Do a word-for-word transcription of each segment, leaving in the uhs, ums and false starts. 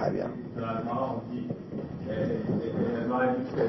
Très bien. Dans la Gemara, on dit, la Gemara dit que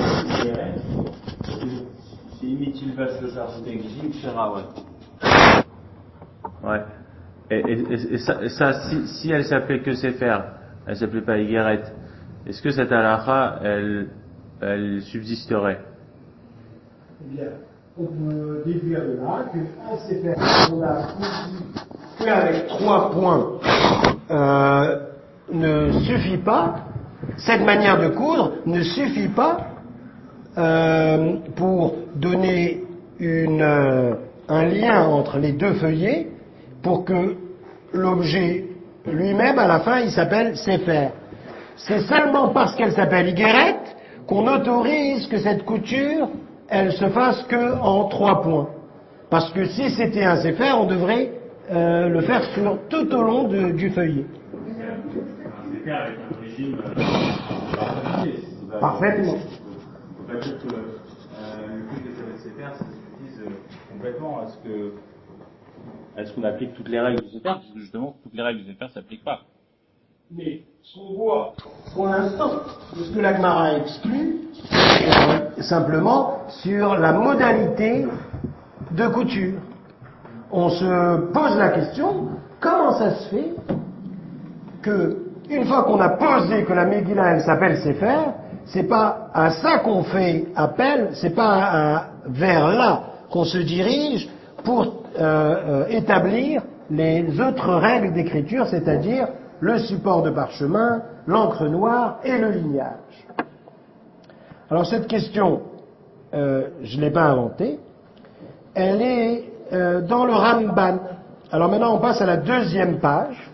c'est inutile parce que ça c'est exil, Shira, ouais. Ouais. Et, et, et, et ça, et ça si, si elle s'appelait que Sefer, elle s'appelait pas Igeret, est-ce que cette halakha, elle, elle subsisterait? Eh bien, on peut déduire de là qu'un Sefer, on a qu'avec trois points, euh, ne suffit pas, cette manière de coudre ne suffit pas euh, pour donner une, euh, un lien entre les deux feuillets pour que l'objet lui-même, à la fin, il s'appelle Sefer. C'est seulement parce qu'elle s'appelle Igeret qu'on autorise que cette couture, elle se fasse que en trois points. Parce que si c'était un Sefer, on devrait euh, le faire sur tout au long de, du feuillet. Un Sefer avec un régime euh, parfaitement. On va dire que euh, le but de cette Sefer, ça s'utilise euh, complètement à ce que à ce qu'on applique toutes les règles du Sefer, parce que justement toutes les règles du Sefer ne s'appliquent pas. Mais ce qu'on voit pour l'instant de ce que la Gemara exclut, c'est simplement sur la modalité de couture. On se pose la question, comment ça se fait que, une fois qu'on a posé que la Megillah elle s'appelle Sefer, c'est pas à ça qu'on fait appel, c'est pas à, à, vers là qu'on se dirige pour euh, euh, établir les autres règles d'écriture, c'est-à-dire le support de parchemin, l'encre noire et le lignage. Alors cette question, euh, je ne l'ai pas inventée, elle est euh, dans le Ramban. Alors maintenant on passe à la deuxième page.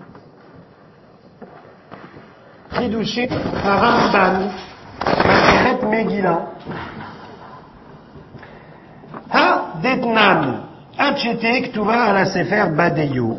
Chidouché Ramban, Maseret Megillah. Ha detnan, achete ktuva ala sefer badeyo.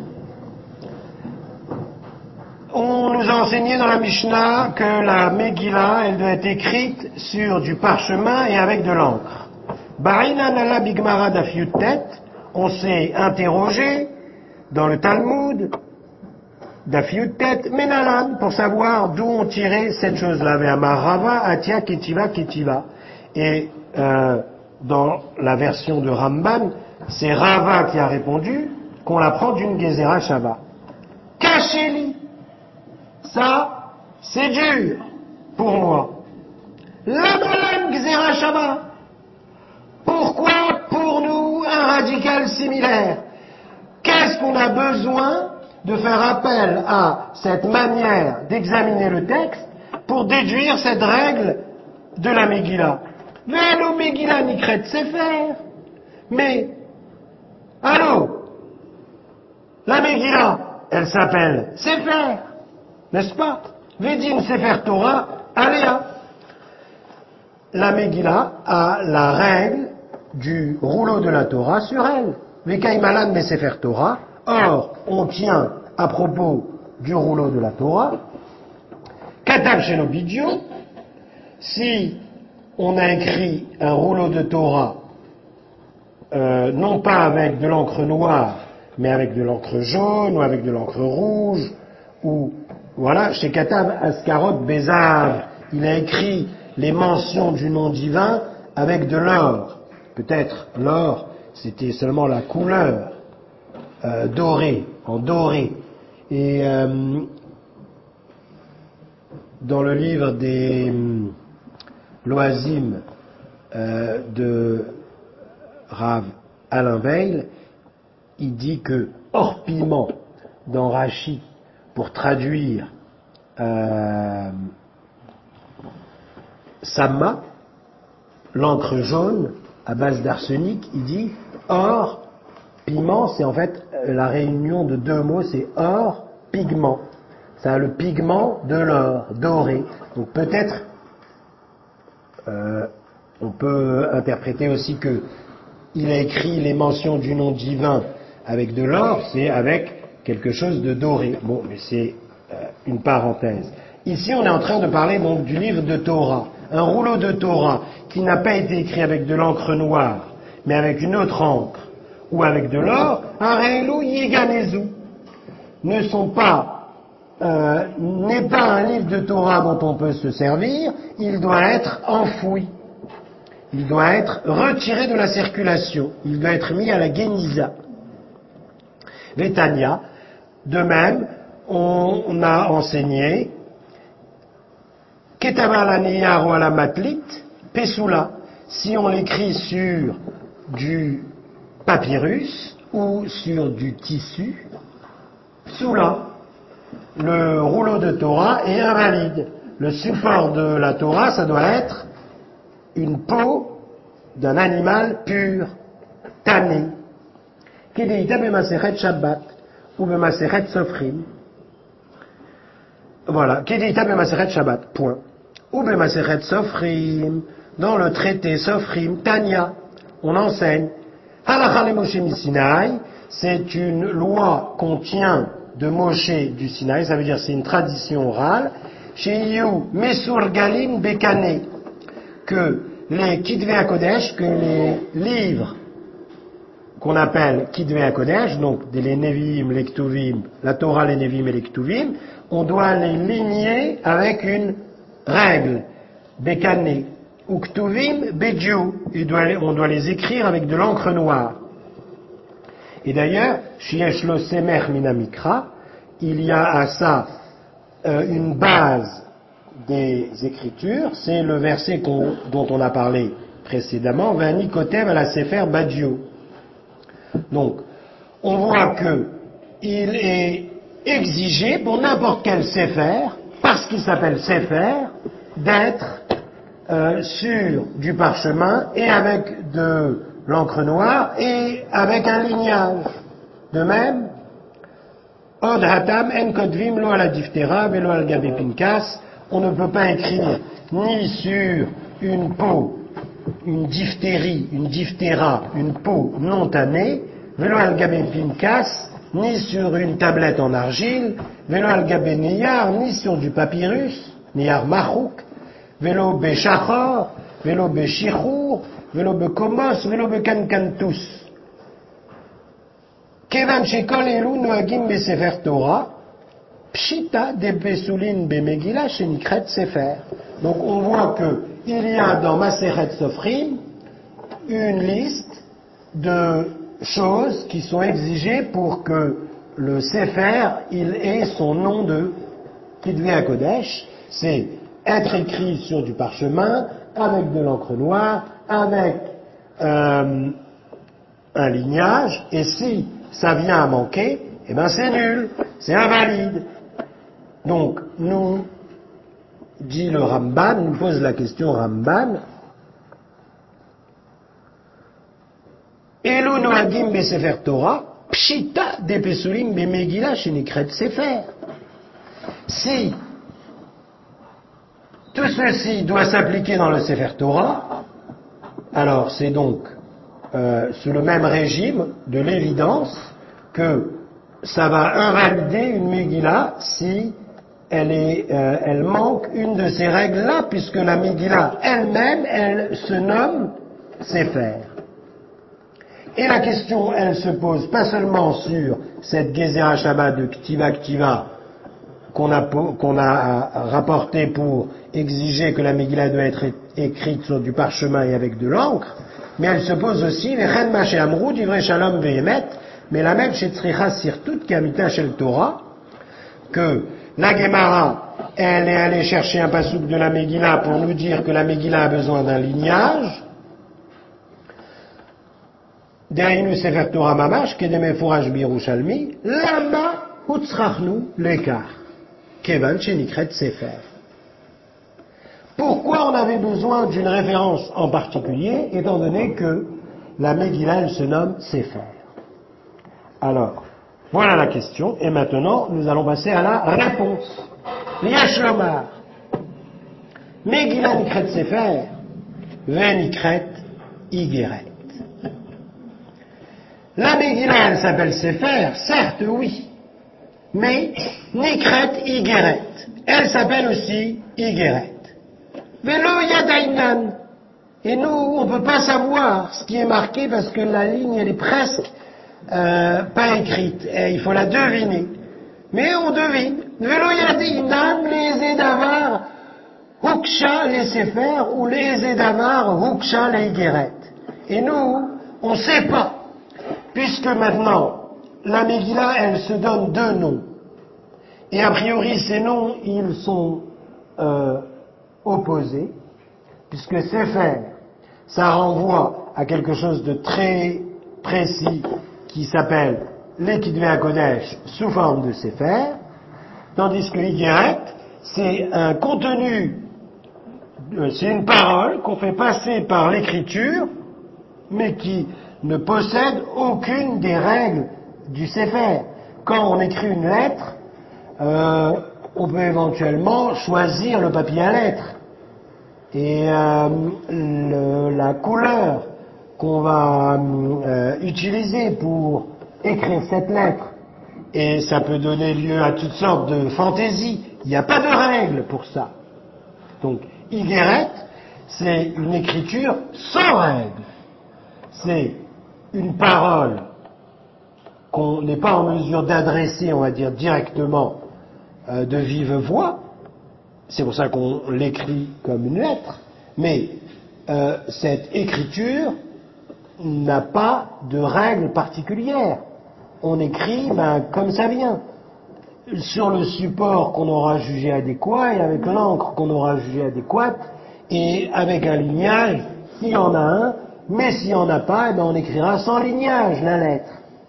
On nous a enseigné dans la Mishnah que la Megillah, elle doit être écrite sur du parchemin et avec de l'encre. Ba'ina nala bigmara dafyutet, on s'est interrogé dans le Talmud, dafyutet menalan, pour savoir d'où on tirait cette chose-là. Ve'amar Rava atia ketiva ketiva. Et euh, dans la version de Ramban, c'est Rava qui a répondu qu'on la prend d'une Gezerah Shava. Cachez-li. Ça, c'est dur pour moi. La malade Gzera Shava. Pourquoi pour nous un radical similaire? Qu'est-ce qu'on a besoin de faire appel à cette manière d'examiner le texte pour déduire cette règle de la Megillah? Velo Megillah Nikret Sefer. Mais, allô, la Megillah, elle s'appelle Sefer. N'est-ce pas? Vedin Sefer Torah, Aléa. La Megillah a la règle du rouleau de la Torah sur elle. Vekaimalan me Sefer Torah. Or, on tient à propos du rouleau de la Torah. Katav Shenobidio. Si on a écrit un rouleau de Torah, euh, non pas avec de l'encre noire, mais avec de l'encre jaune ou avec de l'encre rouge, ou voilà, chez Katav Askarot Bézard, il a écrit les mentions du nom divin avec de l'or. Peut-être l'or, c'était seulement la couleur euh, dorée, en doré. Et euh, dans le livre des euh, Loazim euh, de Rav Alain Veil, il dit que hors piment dans Rashi, pour traduire euh, Samma, l'encre jaune à base d'arsenic, il dit or, piment, c'est en fait la réunion de deux mots, c'est or, pigment. Ça a le pigment de l'or, doré. Donc peut-être, euh, on peut interpréter aussi que il a écrit les mentions du nom divin avec de l'or, c'est avec quelque chose de doré. Bon, mais c'est euh, une parenthèse. Ici, on est en train de parler donc du livre de Torah. Un rouleau de Torah qui n'a pas été écrit avec de l'encre noire, mais avec une autre encre, ou avec de l'or, Arelu Yiganezu, ne sont pas euh, n'est pas un livre de Torah dont on peut se servir, il doit être enfoui. Il doit être retiré de la circulation. Il doit être mis à la Génisa. Vétania. De même, on a enseigné Ketavar la Niyar ou à la Matlit, Pesula. Si on l'écrit sur du papyrus ou sur du tissu, Psula. Le rouleau de Torah est invalide. Le support de la Torah, ça doit être une peau d'un animal pur, tanné. Kedeita b'masechet Shabbat ou b'masechet Sofrim. Voilà. Kedeita b'masechet Shabbat. Point. Ou b'masechet Sofrim. Dans le traité Sofrim, Tanya, on enseigne. Halacha le Moshe Sinai, c'est une loi qu'on tient de Moshe du Sinaï, ça veut dire c'est une tradition orale. Chez You Mesur Galim Bekane, que les Kidvei HaKodesh, que les livres qu'on appelle Kidvei HaKodesh, donc les Nevi'im, les Ktuvim, la Torah, les Nevi'im et les Ktuvim, on doit les ligner avec une règle, Bekane, ou Ktuvim Bedju, on doit les écrire avec de l'encre noire. Et d'ailleurs, chez Yeshlo Semer Minamikra, il y a à ça euh, une base des Écritures, c'est le verset qu'on, dont on a parlé précédemment, Vani Kotev à la Sefer Badjo. Donc, on voit que il est exigé pour n'importe quel Sefer, parce qu'il s'appelle Sefer, d'être euh, sur du parchemin et avec de l'encre noire et avec un lignage. De même, Od Hatam en Kodvim lo ala diftera velo al gabe pinkas, on ne peut pas écrire ni sur une peau, une diphtérie, une diphtéra, une peau non tannée, velo al gabe pinkas, ni sur une tablette en argile, velo al gabe niyar, ni sur du papyrus, niyar machouk, velo be shachor, velo be shichour, velo be komos, velo be kankantus. Kevan shekol elu noagim be sefer Torah, pshita de besulin be megillah shenikret sefer. Donc on voit que il y a dans Masechet Sofrim une liste de choses qui sont exigées pour que le sefer il ait son nom de Kidvei HaKodesh. C'est être écrit sur du parchemin avec de l'encre noire, avec euh, un lignage, et si ça vient à manquer, eh ben c'est nul, c'est invalide. Donc, nous, dit le Ramban, nous pose la question Ramban, Elu noagim be sefer Torah, pshita de pesulim be megillah shenikret sefer. Si tout ceci doit s'appliquer dans le sefer Torah, alors c'est donc Euh, sous le même régime de l'évidence que ça va invalider une Megillah si elle, est, euh, elle manque une de ces règles-là, puisque la Megillah elle-même, elle se nomme Sefer. Et la question, elle se pose pas seulement sur cette Gezerah Shabbat de Ktiva Ktiva qu'on a, qu'on a rapporté pour exiger que la Megillah doit être écrite sur du parchemin et avec de l'encre, mais elle se pose aussi, mais la même chez Tzricha Sirtut Kamita Shel Torah, que la Gemara, elle est allée chercher un pasouk de la Megillah pour nous dire que la Megillah a besoin d'un lignage. Deinu Sefer Torah Mamash, Kedeme Foraj Birushalmi, Lama Utzrachnu Lekar, Kevan Shenikret Sefer. Pourquoi on avait besoin d'une référence en particulier, étant donné que la Megillah, elle se nomme Sefer? Alors, voilà la question, et maintenant, nous allons passer à la réponse. Yesh lomar, Megillah nikret Sefer, venikret Igeret. La Megillah, elle s'appelle Sefer, certes, oui, mais nikret Igeret. Elle s'appelle aussi Igeret. Velo yadainan. Et nous, on ne peut pas savoir ce qui est marqué parce que la ligne, elle est presque euh, pas écrite. Et il faut la deviner. Mais on devine. Velo yadinam les davar huksha les sefer ou les davar huksha les igeret. Et nous, on ne sait pas, puisque maintenant, la Megillah, elle se donne deux noms. Et a priori, ces noms, ils sont euh, opposés, puisque sefer, ça renvoie à quelque chose de très précis qui s'appelle les Kitvei HaKodesh sous forme de sefer, tandis que Igeret, c'est un contenu, c'est une parole qu'on fait passer par l'écriture, mais qui ne possède aucune des règles du sefer. Quand on écrit une lettre, euh, on peut éventuellement choisir le papier à lettres. Et euh, le, la couleur qu'on va euh, utiliser pour écrire cette lettre, et ça peut donner lieu à toutes sortes de fantaisies. Il n'y a pas de règle pour ça. Donc, Igeret, c'est une écriture sans règle. C'est une parole qu'on n'est pas en mesure d'adresser, on va dire, directement euh, de vive voix. C'est pour ça qu'on l'écrit comme une lettre. Mais euh, cette écriture n'a pas de règle particulière. On écrit ben, comme ça vient, sur le support qu'on aura jugé adéquat et avec l'encre qu'on aura jugé adéquate et avec un lignage, s'il y en a un, mais s'il n'y en a pas, eh ben, on écrira sans lignage la lettre.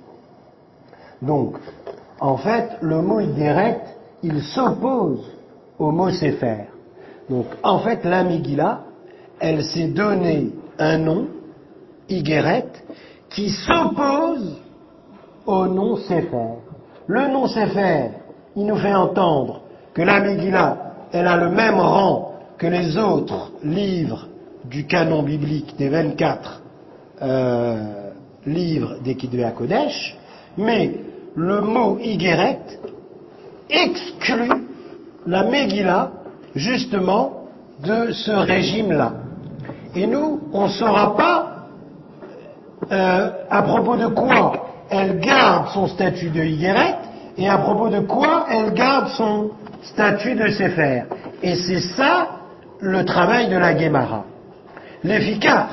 Donc, en fait, le mot Igeret, il s'oppose au mot Sefer. Donc, en fait, la Megillah, elle s'est donné un nom, Igeret, qui s'oppose au nom Sefer. Le nom Sefer, il nous fait entendre que la Megillah, elle a le même rang que les autres livres du canon biblique des vingt-quatre euh, livres des Kitvei HaKodesh, mais le mot Igeret exclut la Megillah justement de ce régime-là. Et nous, on ne saura pas euh, à propos de quoi elle garde son statut de Igeret et à propos de quoi elle garde son statut de Sefer. Et c'est ça le travail de la Gemara. L'efficace.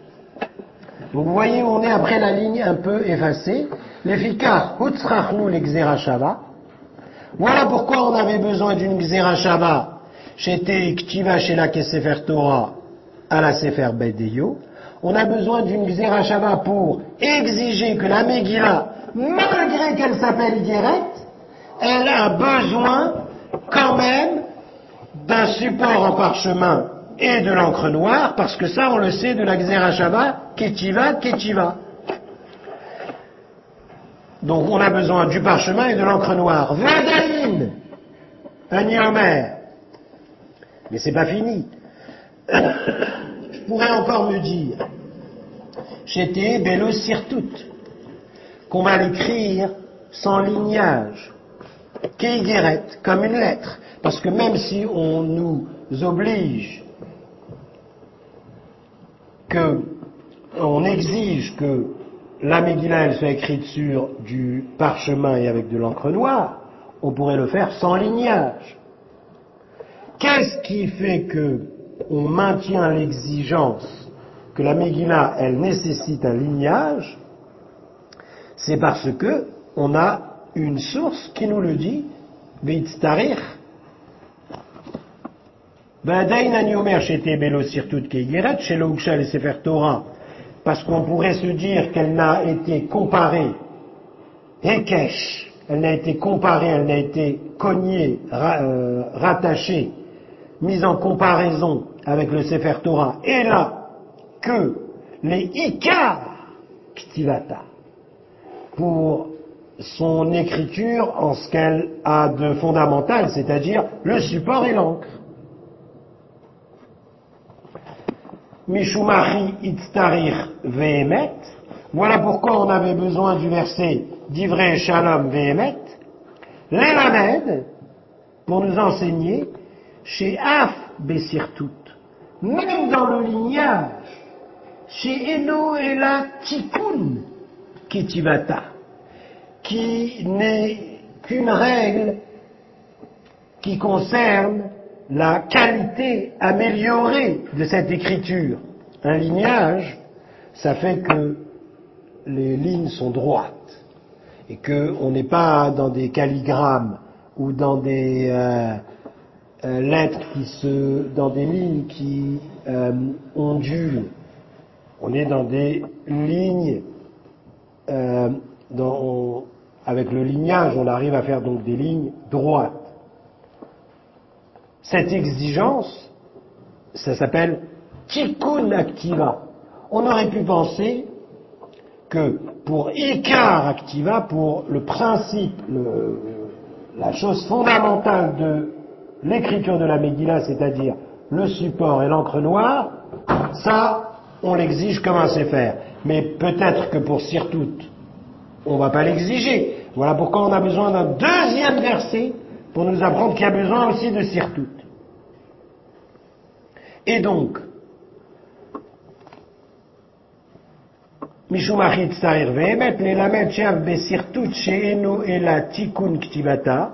Donc vous voyez, on est après la ligne un peu effacée. L'efficace, Hutzrachnu l'Xera Shava. Voilà pourquoi on avait besoin d'une Xera Shava chez Ktiva chez la Sefer Torah à la Sefer Bedeyo. On a besoin d'une Xera Shava pour exiger que la Megillah, malgré qu'elle s'appelle Igeret, elle a besoin quand même d'un support en parchemin et de l'encre noire, parce que ça, on le sait de la Xera Shava, Ketiva, Ketiva. Donc on a besoin du parchemin et de l'encre noire. Vadaïn, un Omer. Mais c'est pas fini. Je pourrais encore me dire, j'étais Bélo Sirtout, qu'on va l'écrire sans lignage, Keigeret, comme une lettre. Parce que même si on nous oblige que, on exige que la Megillah elle soit écrite sur du parchemin et avec de l'encre noire, on pourrait le faire sans lignage. Qu'est-ce qui fait que on maintient l'exigence que la Megillah elle nécessite un lignage? C'est parce que on a une source qui nous le dit, Veitztarich. Vadaïn ani omer shete belo sirtout keigeret shelo uksha le Sefer Torah. Parce qu'on pourrait se dire qu'elle n'a été comparée, Hekesh, elle n'a été comparée, elle n'a été cognée, ra, euh, rattachée, mise en comparaison avec le Sefer Torah, et là, que les Ikar Ktivata, pour son écriture en ce qu'elle a de fondamental, c'est-à-dire le support et l'encre. Mishumachi itztarich vehemet. Voilà pourquoi on avait besoin du verset d'Ivrei Shalom vehemet. L'Elamed, pour nous enseigner, chez Af Besirtout, même dans le lignage, chez Eno et la Tikkun Ketivata, qui n'est qu'une règle qui concerne la qualité améliorée de cette écriture. Un lignage, ça fait que les lignes sont droites et qu'on n'est pas dans des calligrammes ou dans des euh, euh, lettres qui se, dans des lignes qui euh, ondulent. On est dans des lignes, euh, dans, on, avec le lignage, on arrive à faire donc des lignes droites. Cette exigence, ça s'appelle tikkun activa. On aurait pu penser que pour ikar activa, pour le principe, le, la chose fondamentale de l'écriture de la Megillah, c'est-à-dire le support et l'encre noire, ça, on l'exige comme un sefer. Mais peut-être que pour Sirtout, on ne va pas l'exiger. Voilà pourquoi on a besoin d'un deuxième verset pour nous apprendre qu'il y a besoin aussi de Sirtout. Et donc, משום החיצר ואמת ללמד שאף בסרטוט שאינו אלא תיקון כתיבתה.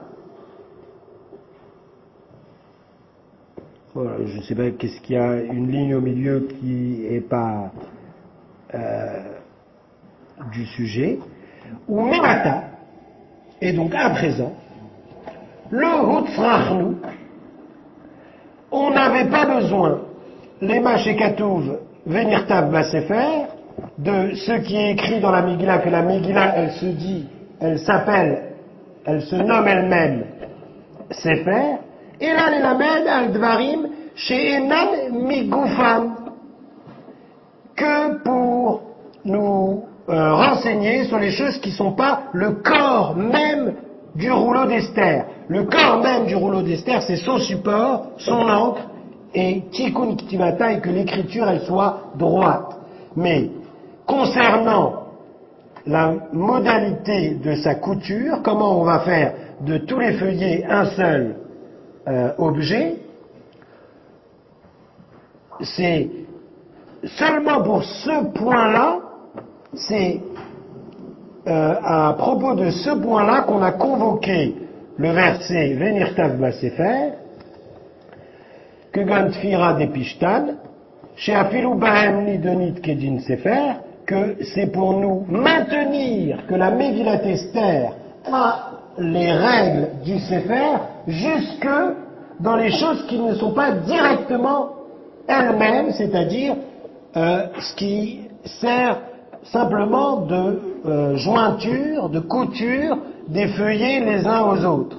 Voilà, je ne sais pas qu'est-ce qu'il y a, une ligne au milieu qui n'est pas euh, du sujet. Ou Mimata, et donc à présent, le Hutzrachnu, on n'avait pas besoin, les Machekatouv Venirtav Basefer, de ce qui est écrit dans la Megillah, que la Megillah, elle se dit, elle s'appelle, elle se nomme elle-même Sefer, et là, les lamed al dvarim she'enan migufam, que pour nous euh, renseigner sur les choses qui ne sont pas le corps même du rouleau d'Esther. Le corps même du rouleau d'Esther, c'est son support, son encre, et tikkun ktivata, et que l'écriture, elle soit droite. Mais concernant la modalité de sa couture, comment on va faire de tous les feuillets un seul euh, objet, c'est seulement pour ce point-là, c'est euh, à propos de ce point-là qu'on a convoqué le verset Venirtav Basefer, que Gantfira de Pishtan, chez Afilu Bahem Nidonit Kedin Sefer, que c'est pour nous maintenir que la Megillat Esther a les règles du Sefer jusque dans les choses qui ne sont pas directement elles-mêmes, c'est-à-dire euh, ce qui sert simplement de euh, jointure, de couture des feuillets les uns aux autres.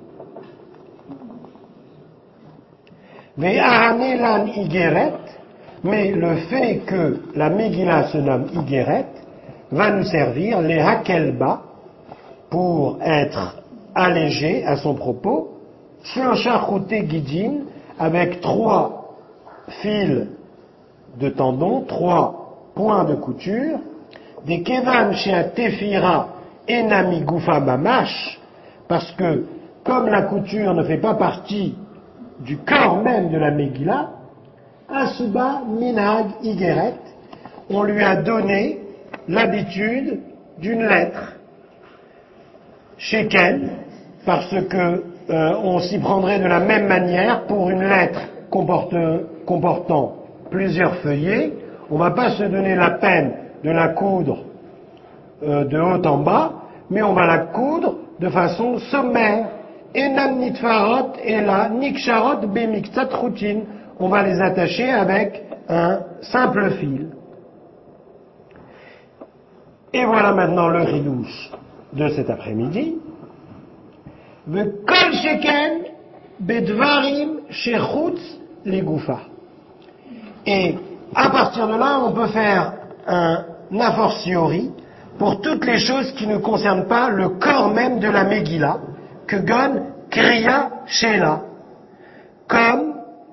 Ve'ahanelan Igeret, mais le fait que la Megillah se nomme Igeret va nous servir, les Hakelba, pour être allégé à son propos, Shlosha Chouté Gidin, avec trois fils de tendons, trois points de couture, des Kevan Shea Tefira Enami Gufa Mamash, parce que comme la couture ne fait pas partie du corps même de la Megillah, Asuba Minag Igeret, on lui a donné l'habitude d'une lettre. Sheken, parce que euh, on s'y prendrait de la même manière pour une lettre comporte, comportant plusieurs feuillets. On ne va pas se donner la peine de la coudre euh, de haut en bas, mais on va la coudre de façon sommaire. Enam nitfarot et la niksharot bemiktsat routine. On va les attacher avec un simple fil. Et voilà maintenant le ridouche de cet après-midi. Kol sheken bedvarim shechutz legoufa. Et à partir de là, on peut faire un a fortiori pour toutes les choses qui ne concernent pas le corps même de la Megillah, que gon kriya shela, comme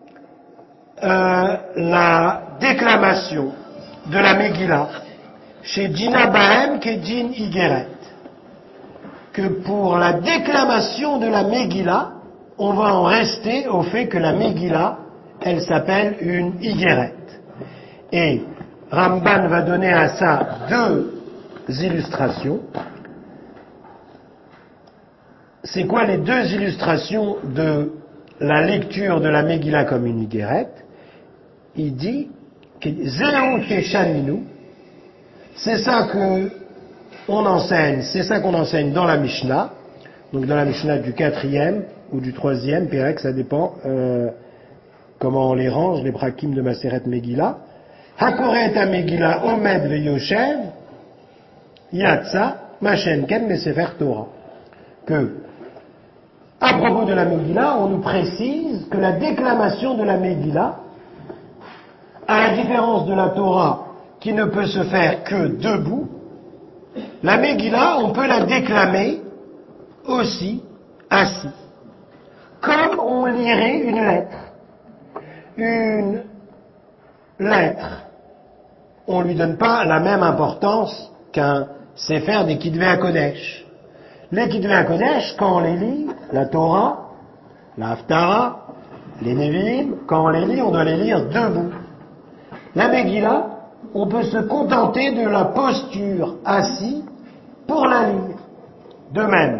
Euh, la déclamation de la Megillah chez Dina Bahem qui est Din Igeret, que pour la déclamation de la Megillah, on va en rester au fait que la Megillah, elle s'appelle une Igeret. Et Ramban va donner à ça deux illustrations. c'est quoi les deux illustrations de la lecture de la Megillah comme une Igeret? Il dit que Zéou Keshaninu, c'est ça que on enseigne, c'est ça qu'on enseigne dans la Mishnah, donc dans la Mishnah du quatrième ou du troisième Pérec, ça dépend euh, comment on les range, les prakim de Maseret Megillah. Hakoret ha Megillah Omed Veyoshev Yatsa Machenken Mesefer Torah. Que, à propos de la Megillah, on nous précise que la déclamation de la Megillah, à la différence de la Torah qui ne peut se faire que debout, la Megillah, on peut la déclamer aussi assis, comme on lirait une lettre. Une lettre, on ne lui donne pas la même importance qu'un Sefer des Kitvei HaKodesh. Les Kitvei HaKodesh, quand on les lit, la Torah, la Haftara, les Nevi'im, quand on les lit, on doit les lire debout. La Megillah, on peut se contenter de la posture assis pour la lire. De même.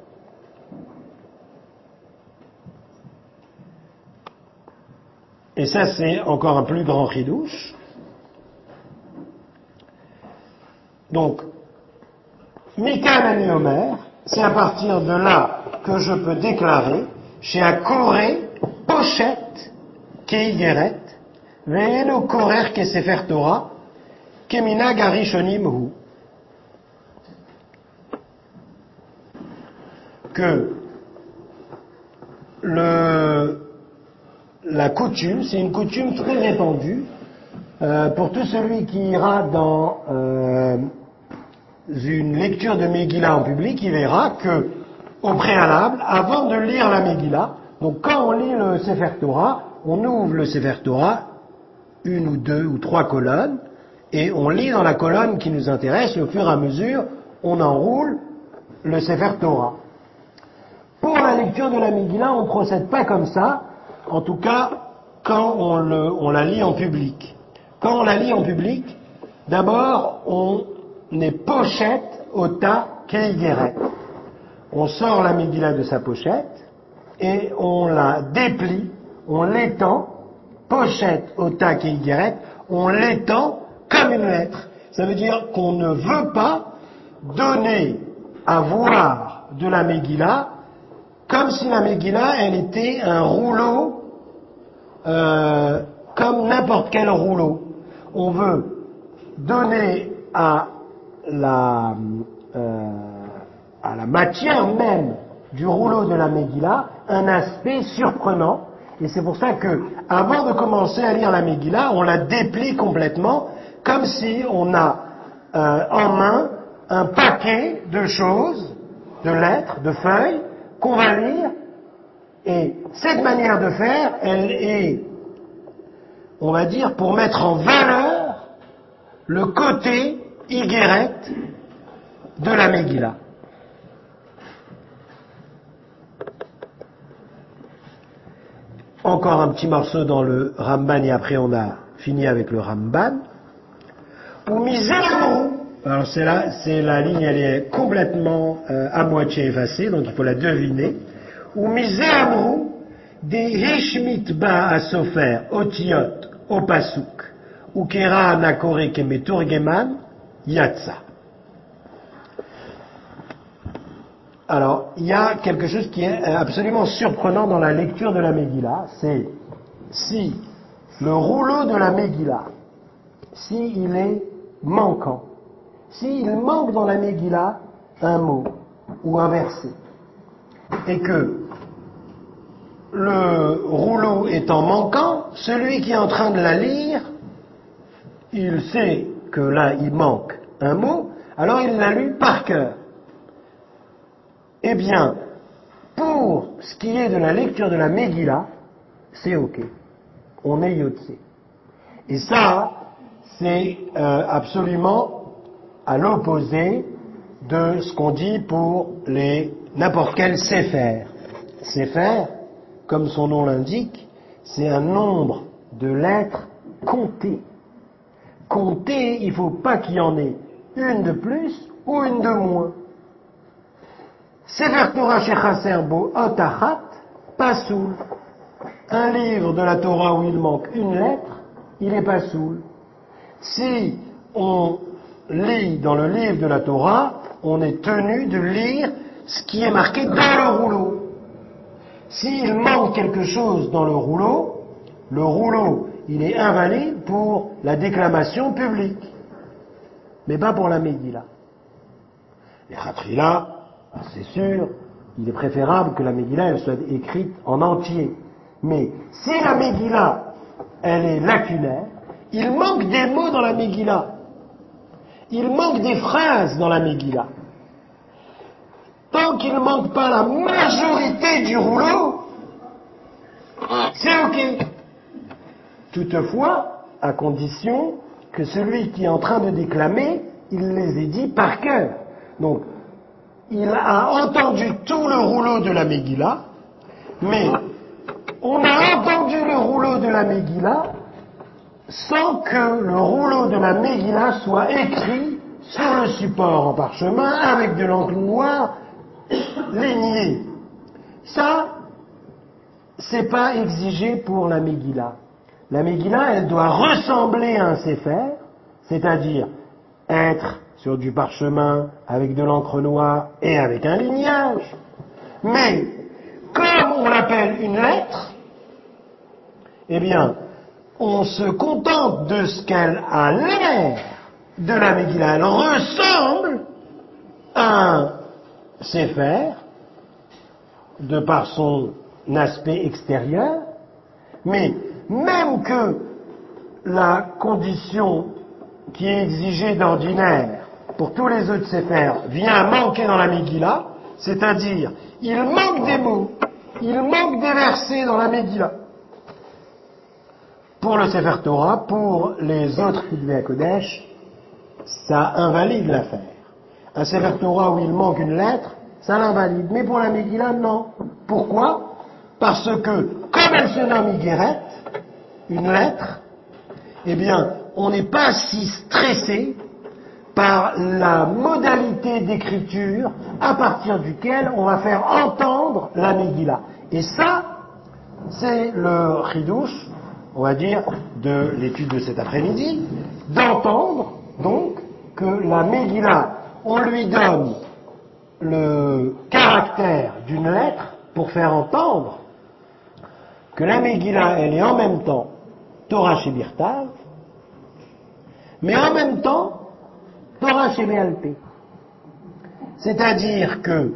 Et ça, c'est encore un plus grand chidouche. Donc, Mikan Ani Omer, c'est à partir de là que je peux déclarer chez un Koré, pochette, Keigeret, Ve'eno Korer Kesefer Torah, Keminag Arishonim Hu. Que le, la coutume, c'est une coutume très répandue, euh, pour tout celui qui ira dans euh, une lecture de Megillah en public, il verra que, au préalable, avant de lire la Megillah, donc quand on lit le Sefer Torah, on ouvre le Sefer Torah, une ou deux ou trois colonnes, et on lit dans la colonne qui nous intéresse, et au fur et à mesure, on enroule le Sefer Torah. Pour la lecture de la Megillah, on ne procède pas comme ça, en tout cas quand on, le, on la lit en public. Quand on la lit en public, d'abord on est pochette au tas keigeret. On sort la Megillah de sa pochette et on la déplie, on l'étend, pochette au tas keigeret, on l'étend comme une lettre. Ça veut dire qu'on ne veut pas donner à voir de la Megillah comme si la Megillah, elle était un rouleau, euh, comme n'importe quel rouleau. On veut donner à la, euh, à la matière même du rouleau de la Megillah un aspect surprenant. Et c'est pour ça que, avant de commencer à lire la Megillah, on la déplie complètement, comme si on a euh, en main un paquet de choses, de lettres, de feuilles, qu'on va lire, et cette manière de faire, elle est, on va dire, pour mettre en valeur le côté Igeret de la Megillah. Encore un petit morceau dans le Ramban, et après on a fini avec le Ramban. Ou Miséamrou. Alors c'est là, c'est la ligne, elle est complètement euh, à moitié effacée, donc il faut la deviner. Ou Miséamrou, des Hishmit ba à Sofer, Otiot, Opasuk, ou Kera Nakore Kemeturgeman, Yatsa. Alors, il y a quelque chose qui est absolument surprenant dans la lecture de la Megillah, c'est si le rouleau de la Megillah, s'il est manquant, s'il manque dans la Megillah un mot ou un verset, et que le rouleau étant manquant, celui qui est en train de la lire, il sait que là il manque un mot, alors il l'a lu par cœur. Eh bien, pour ce qui est de la lecture de la Megillah, c'est ok. On est Yotse. Et ça, c'est euh, absolument à l'opposé de ce qu'on dit pour les n'importe quel Sefer. Sefer, comme son nom l'indique, c'est un nombre de lettres comptées. Comptées, il ne faut pas qu'il y en ait une de plus ou une de moins. Sefer Torah shechaser bo ot achat, pasoul. Un livre de la Torah où il manque une lettre, il est pasoul. Si on lit dans le livre de la Torah, on est tenu de lire ce qui est marqué dans le rouleau. S'il manque quelque chose dans le rouleau, le rouleau, il est invalide pour la déclamation publique, mais pas pour la Megillah. Les Khatrila, c'est sûr, il est préférable que la Megillah elle soit écrite en entier. Mais si la Megillah, elle est lacunaire, il manque des mots dans la Megillah. Il manque des phrases dans la Megillah. Tant qu'il ne manque pas la majorité du rouleau, c'est ok. Toutefois, à condition que celui qui est en train de déclamer, il les ait dit par cœur. Donc, il a entendu tout le rouleau de la Megillah, mais on a entendu le rouleau de la Megillah sans que le rouleau de la Megillah soit écrit sur le support en parchemin avec de l'encre noire lignée. Ça, c'est pas exigé pour la Megillah. La Megillah, elle doit ressembler à un Sefer, c'est-à-dire être sur du parchemin avec de l'encre noire et avec un lignage. Mais, comme on l'appelle une lettre, eh bien, on se contente de ce qu'elle a l'air de la Megillah. Elle ressemble à un Sefer, de par son aspect extérieur, mais même que la condition qui est exigée d'ordinaire pour tous les autres Sefer vient manquer dans la Megillah, c'est-à-dire il manque des mots, il manque des versets dans la Megillah. Pour le Sefer Torah, pour les autres Ketuvei HaKodesh, ça invalide l'affaire. Un Sefer Torah où il manque une lettre, ça l'invalide. Mais pour la Megillah, non. Pourquoi? Parce que, comme elle se nomme Igeret, une lettre, eh bien, on n'est pas si stressé par la modalité d'écriture à partir duquel on va faire entendre la Megillah. Et ça, c'est le chidouche, on va dire, de l'étude de cet après-midi, d'entendre, donc, que la Megillah, on lui donne le caractère d'une lettre pour faire entendre que la Megillah, elle est en même temps Torah Shebirtav, mais en même temps Torah Shebe'al-Peh. C'est-à-dire que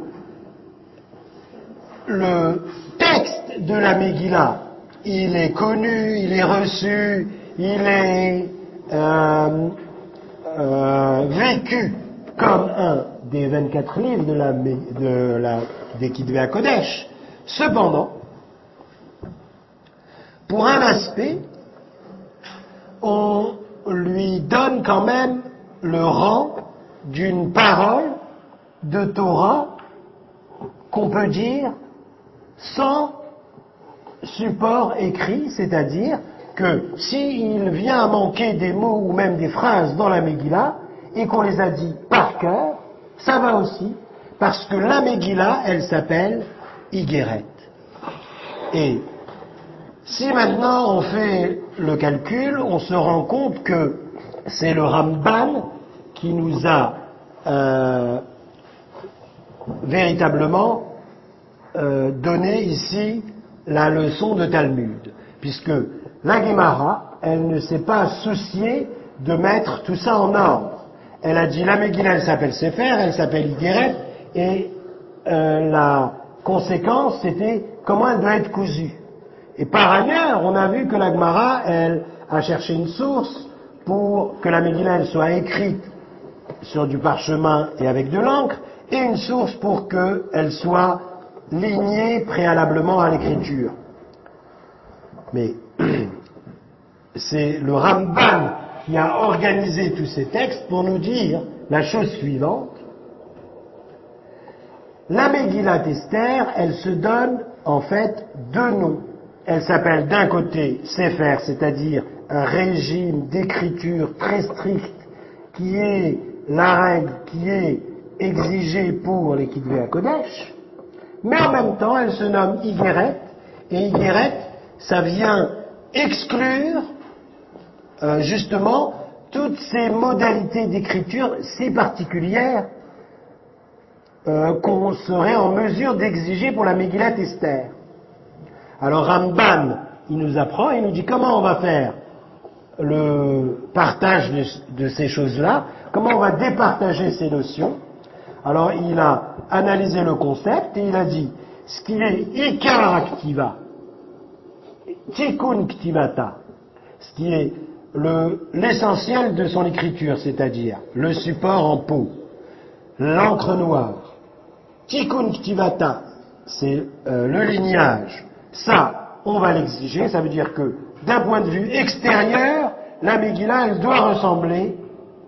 le texte de la Megillah, il est connu, il est reçu, il est euh, euh, vécu comme un des vingt-quatre livres de la, de la, des Ketuvei HaKodesh. Cependant, pour un aspect, on lui donne quand même le rang d'une parole de Torah qu'on peut dire sans support écrit, c'est-à-dire que s'il vient à manquer des mots ou même des phrases dans la Megillah et qu'on les a dit par cœur, ça va aussi, parce que la Megillah, elle s'appelle Igeret. Et si maintenant on fait le calcul, on se rend compte que c'est le Ramban qui nous a euh, véritablement euh, donné ici la leçon de Talmud, puisque la Gemara, elle ne s'est pas souciée de mettre tout ça en ordre. Elle a dit la Megillah, elle s'appelle Sefer, elle s'appelle Igeret, et euh, la conséquence, c'était comment elle doit être cousue. Et par ailleurs, on a vu que la Gemara, elle a cherché une source pour que la Megillah, elle soit écrite sur du parchemin et avec de l'encre, et une source pour qu'elle soit lignée préalablement à l'écriture. Mais c'est le Ramban qui a organisé tous ces textes pour nous dire la chose suivante. La Megillat Esther, elle se donne en fait deux noms. Elle s'appelle d'un côté Sefer, c'est-à-dire un régime d'écriture très strict qui est la règle, qui est exigée pour les Kitvé à Kodesh, mais en même temps, elle se nomme Igeret, et Igeret, ça vient exclure, euh, justement, toutes ces modalités d'écriture si particulières euh, qu'on serait en mesure d'exiger pour la Megillat Esther. Alors Rambam, il nous apprend, il nous dit comment on va faire le partage de, de ces choses-là, comment on va départager ces notions. Alors il a analysé le concept et il a dit ce qui est Ikar Aktiva, Tikkun Ktivata, ce qui est le, l'essentiel de son écriture, c'est-à-dire le support en peau, l'encre noire. Tikkun Ktivata, c'est euh, le lignage. Ça, on va l'exiger, ça veut dire que d'un point de vue extérieur, la Megillah, elle doit ressembler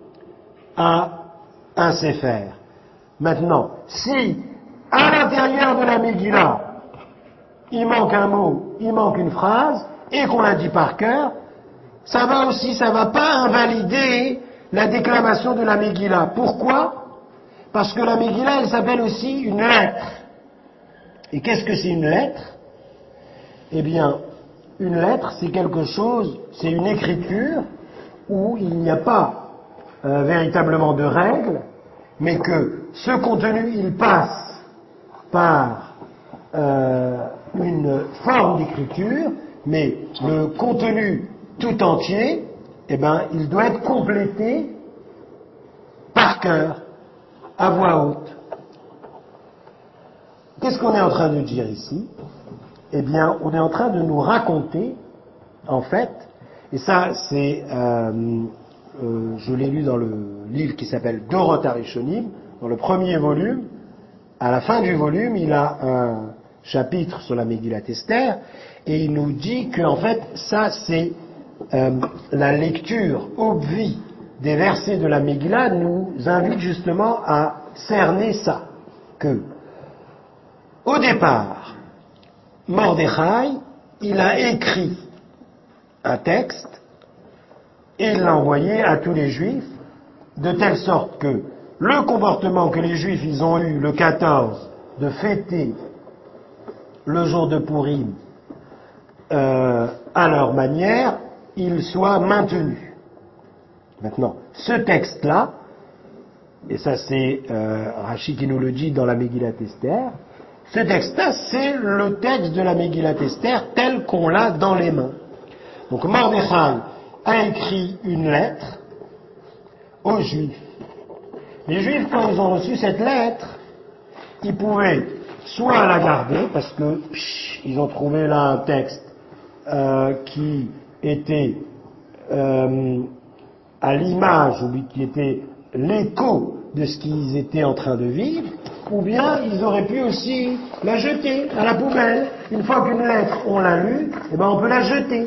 à un Sefer. Maintenant, si à l'intérieur de la Megillah, il manque un mot, il manque une phrase, et qu'on l'a dit par cœur, ça va aussi, ça va pas invalider la déclamation de la Megillah. Pourquoi? Parce que la Megillah, elle s'appelle aussi une lettre. Et qu'est-ce que c'est une lettre? Eh bien, une lettre, c'est quelque chose, c'est une écriture où il n'y a pas euh, véritablement de règles, mais que ce contenu, il passe par euh, une forme d'écriture, mais le contenu tout entier, eh ben, il doit être complété par cœur, à voix haute. Qu'est-ce qu'on est en train de dire ici? Eh bien, on est en train de nous raconter, en fait, et ça, c'est, euh, euh, je l'ai lu dans le livre qui s'appelle Dorot Harishonim, dans le premier volume. À la fin du volume, il a un chapitre sur la Megillat Esther, et il nous dit que, en fait, ça, c'est euh, la lecture obvie des versets de la Megillah nous invite justement à cerner ça, que, au départ, Mordechai, il a écrit un texte et il l'a envoyé à tous les Juifs, de telle sorte que le comportement que les Juifs ils ont eu le quatorze de fêter le jour de Pourim euh, à leur manière, il soit maintenu. Maintenant, ce texte-là, et ça c'est euh, Rashi qui nous le dit dans la Megillat Esther, ce texte-là, c'est le texte de la Megillat Esther tel qu'on l'a dans les mains. Donc Mordechai a écrit une lettre aux Juifs. Les Juifs, quand ils ont reçu cette lettre, ils pouvaient soit la garder, parce que psh, ils ont trouvé là un texte euh, qui était euh, à l'image, ou qui était l'écho de ce qu'ils étaient en train de vivre, ou bien ils auraient pu aussi la jeter à la poubelle. Une fois qu'une lettre, on l'a lue, eh ben on peut la jeter.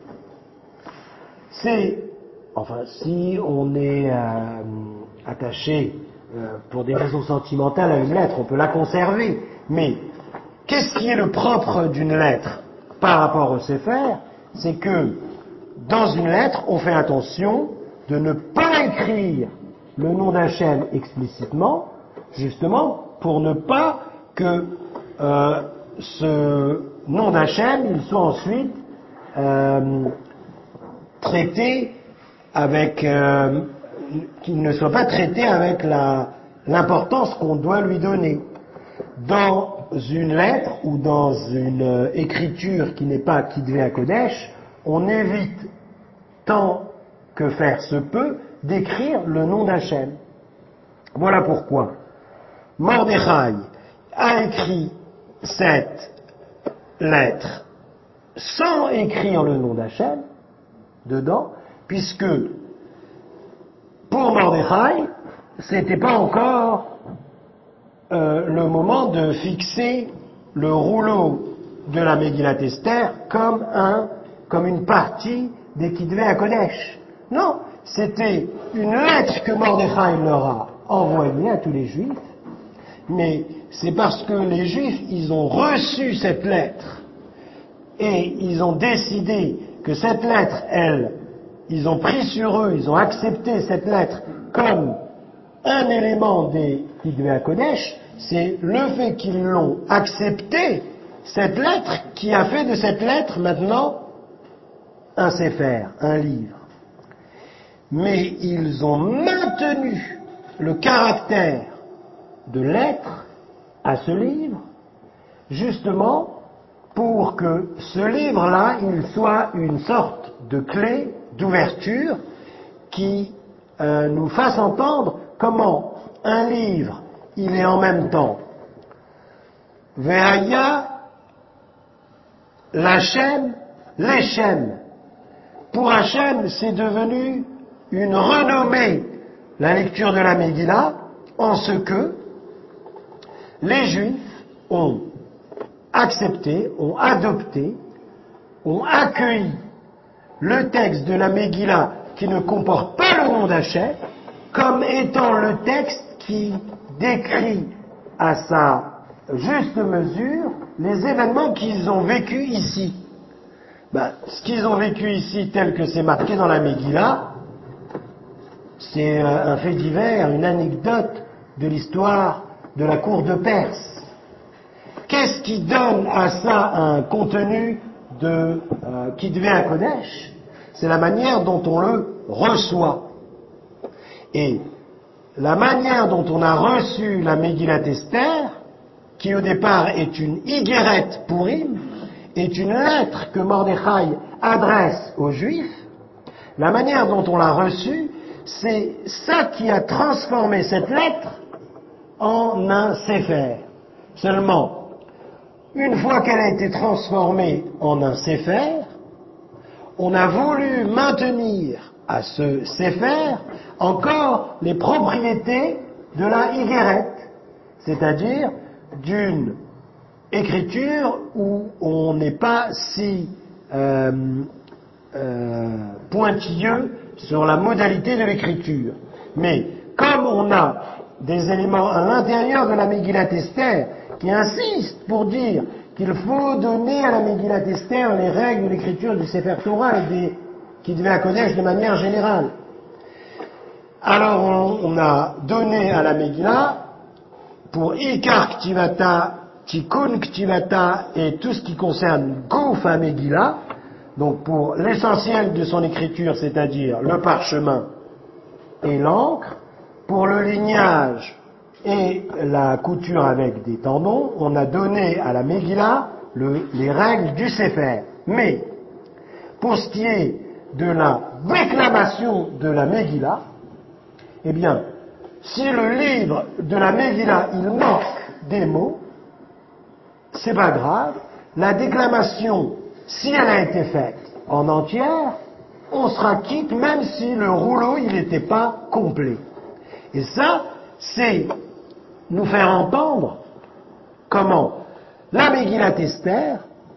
C'est, enfin, si on est euh, attaché euh, pour des raisons sentimentales à une lettre, on peut la conserver. Mais qu'est-ce qui est le propre d'une lettre par rapport au Sefer? C'est que dans une lettre, on fait attention de ne pas écrire le nom d'Hachem explicitement, justement pour ne pas que euh, ce nom d'Hachem il soit ensuite euh, traité avec euh, qu'il ne soit pas traité avec la, l'importance qu'on doit lui donner. Dans une lettre ou dans une euh, écriture qui n'est pas Kitvé à Kodesh, on évite tant que faire se peut d'écrire le nom d'Hachem. Voilà pourquoi Mordechai a écrit cette lettre sans écrire le nom d'Hachem dedans, puisque pour Mordechai, c'était pas encore euh, le moment de fixer le rouleau de la Megillat Esther comme un, comme une partie des Kitvé à Kodesh. Non, c'était une lettre que Mordechai leur a envoyée à tous les Juifs, mais c'est parce que les Juifs, ils ont reçu cette lettre et ils ont décidé que cette lettre, elle, ils ont pris sur eux, ils ont accepté cette lettre comme un élément des Kitvé HaKodesh, c'est le fait qu'ils l'ont accepté, cette lettre, qui a fait de cette lettre maintenant un Sefer, un livre. Mais ils ont maintenu le caractère de lettre à ce livre, justement pour que ce livre-là, il soit une sorte de clé d'ouverture qui euh, nous fasse entendre comment un livre, il est en même temps Ve'aya, l'Hachem, l'Echem. Pour Hachem, c'est devenu une renommée, la lecture de la Megillah, en ce que les Juifs ont accepté, ont adopté, ont accueilli le texte de la Megillah qui ne comporte pas le nom d'Hachem comme étant le texte qui décrit à sa juste mesure les événements qu'ils ont vécus ici. Ben, ce qu'ils ont vécu ici tel que c'est marqué dans la Megillah, c'est un fait divers, une anecdote de l'histoire de la cour de Perse. Qu'est-ce qui donne à ça un contenu de euh, Kitvé HaKodesh? C'est la manière dont on le reçoit. Et la manière dont on a reçu la Megillat Esther, qui au départ est une Igeret Purim, est une lettre que Mordechai adresse aux Juifs, la manière dont on l'a reçue, c'est ça qui a transformé cette lettre en un Sefer. Seulement, une fois qu'elle a été transformée en un Sefer, on a voulu maintenir à ce Sefer encore les propriétés de la Igeret, c'est-à-dire d'une écriture où on n'est pas si euh, euh, pointilleux sur la modalité de l'écriture. Mais comme on a des éléments à l'intérieur de la Megillat Esther qui insistent pour dire qu'il faut donner à la Megillat Esther les règles de l'écriture du Sefer Torah et des Kitvé HaKodesh de manière générale. Alors on, on a donné à la Megillah, pour Ikar Ktivata, Tikkun Ktivata et tout ce qui concerne Gouf HaMegillah, donc pour l'essentiel de son écriture, c'est-à-dire le parchemin et l'encre, pour le lignage et la couture avec des tendons, on a donné à la Megillah le, les règles du Sefer. Mais, pour ce qui est de la déclamation de la Megillah, eh bien, si le livre de la Megillah, il manque des mots, c'est pas grave, la déclamation, si elle a été faite en entière, on sera quitte même si le rouleau, il n'était pas complet. Et ça, c'est nous faire entendre comment la Megillat Esther,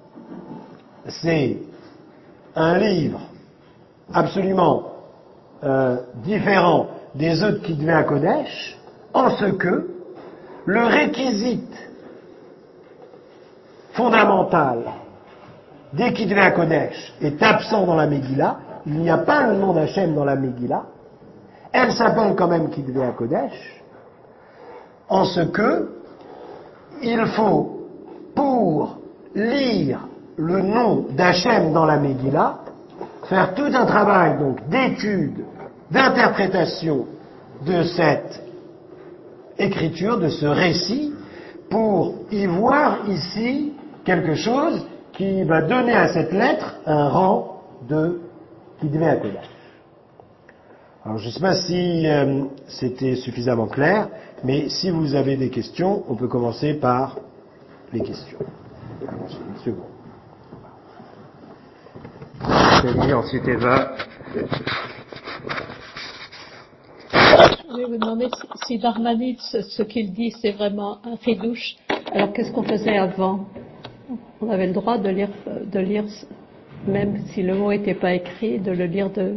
c'est un livre absolument euh, différent des autres Kitvé HaKodesh, en ce que le réquisite fondamental des Kitvé HaKodesh est absent dans la Megillah. Il n'y a pas le nom d'Hachem dans la Megillah. Elle s'appelle quand même Kitvé HaKodesh, en ce que il faut, pour lire le nom d'Hachem dans la Megillah, faire tout un travail donc d'étude, d'interprétation de cette écriture, de ce récit, pour y voir ici quelque chose qui va donner à cette lettre un rang de Kitvé HaKodesh. Alors je ne sais pas si euh, c'était suffisamment clair, mais si vous avez des questions, on peut commencer par les questions. Une seconde. C'est ensuite Eva. Je voulais vous demander si, si Darmanit, ce, ce qu'il dit, c'est vraiment un chidouche. Alors qu'est-ce qu'on faisait avant? On avait le droit de lire, de lire, même si le mot n'était pas écrit, de le lire de...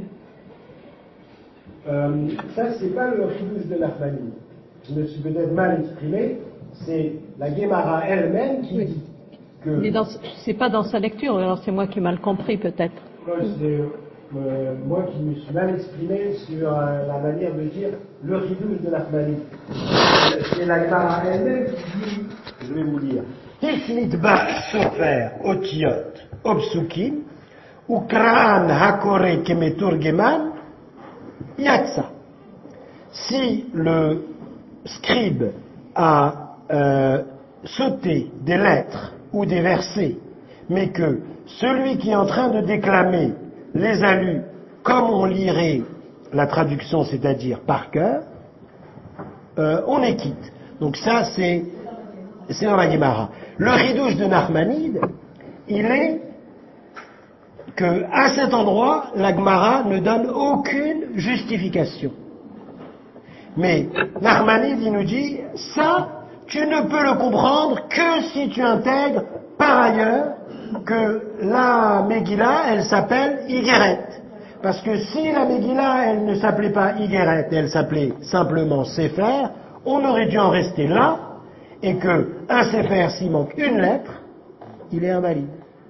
Euh, ça, c'est pas le chidouche de Darmanit. Je me suis peut-être mal exprimé. C'est la Guémara elle-même qui oui. dit que... Mais dans, c'est pas dans sa lecture, alors c'est moi qui ai mal compris peut-être. Ouais, c'est, euh, moi qui me suis mal exprimé sur euh, la manière de dire le ridouche de Nachmanides. C'est la Gemara elle-même qui dit, je vais vous lire, Hisnitbach sofer otiot obsukim ukraan hakore kemeturgeman yatsa. Si le scribe a euh, sauté des lettres ou des versets, mais que celui qui est en train de déclamer les a lus comme on lirait la traduction, c'est-à-dire par cœur, euh, on est quitte. Donc ça, c'est, c'est dans la Gemara. Le ridouche de Nachmanide, il est que à cet endroit, la Gemara ne donne aucune justification. Mais Nachmanide, il nous dit, ça, tu ne peux le comprendre que si tu intègres par ailleurs que la Megillah, elle s'appelle Igeret. Parce que si la Megillah, elle ne s'appelait pas Igeret, elle s'appelait simplement Sefer, on aurait dû en rester là, et que un Sefer, s'il manque une lettre, il est invalide.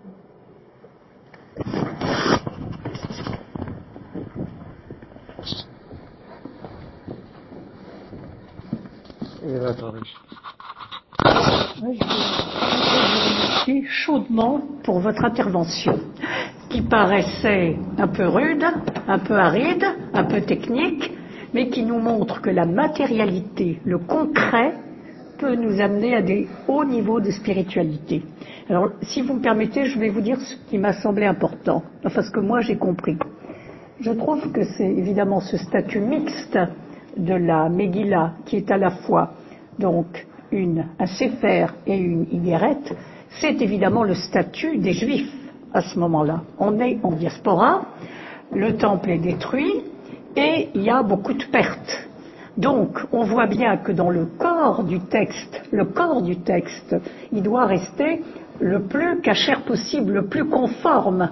Je vous remercie chaudement pour votre intervention, qui paraissait un peu rude, un peu aride, un peu technique, mais qui nous montre que la matérialité, le concret, peut nous amener à des hauts niveaux de spiritualité. Alors, si vous me permettez, je vais vous dire ce qui m'a semblé important, enfin ce que moi j'ai compris. Je trouve que c'est évidemment ce statut mixte de la Megillah, qui est à la fois donc une, un Sefer et une Igeret, c'est évidemment le statut des Juifs à ce moment-là. On est en diaspora, le temple est détruit et il y a beaucoup de pertes. Donc, on voit bien que dans le corps du texte, le corps du texte, il doit rester le plus cachère possible, le plus conforme.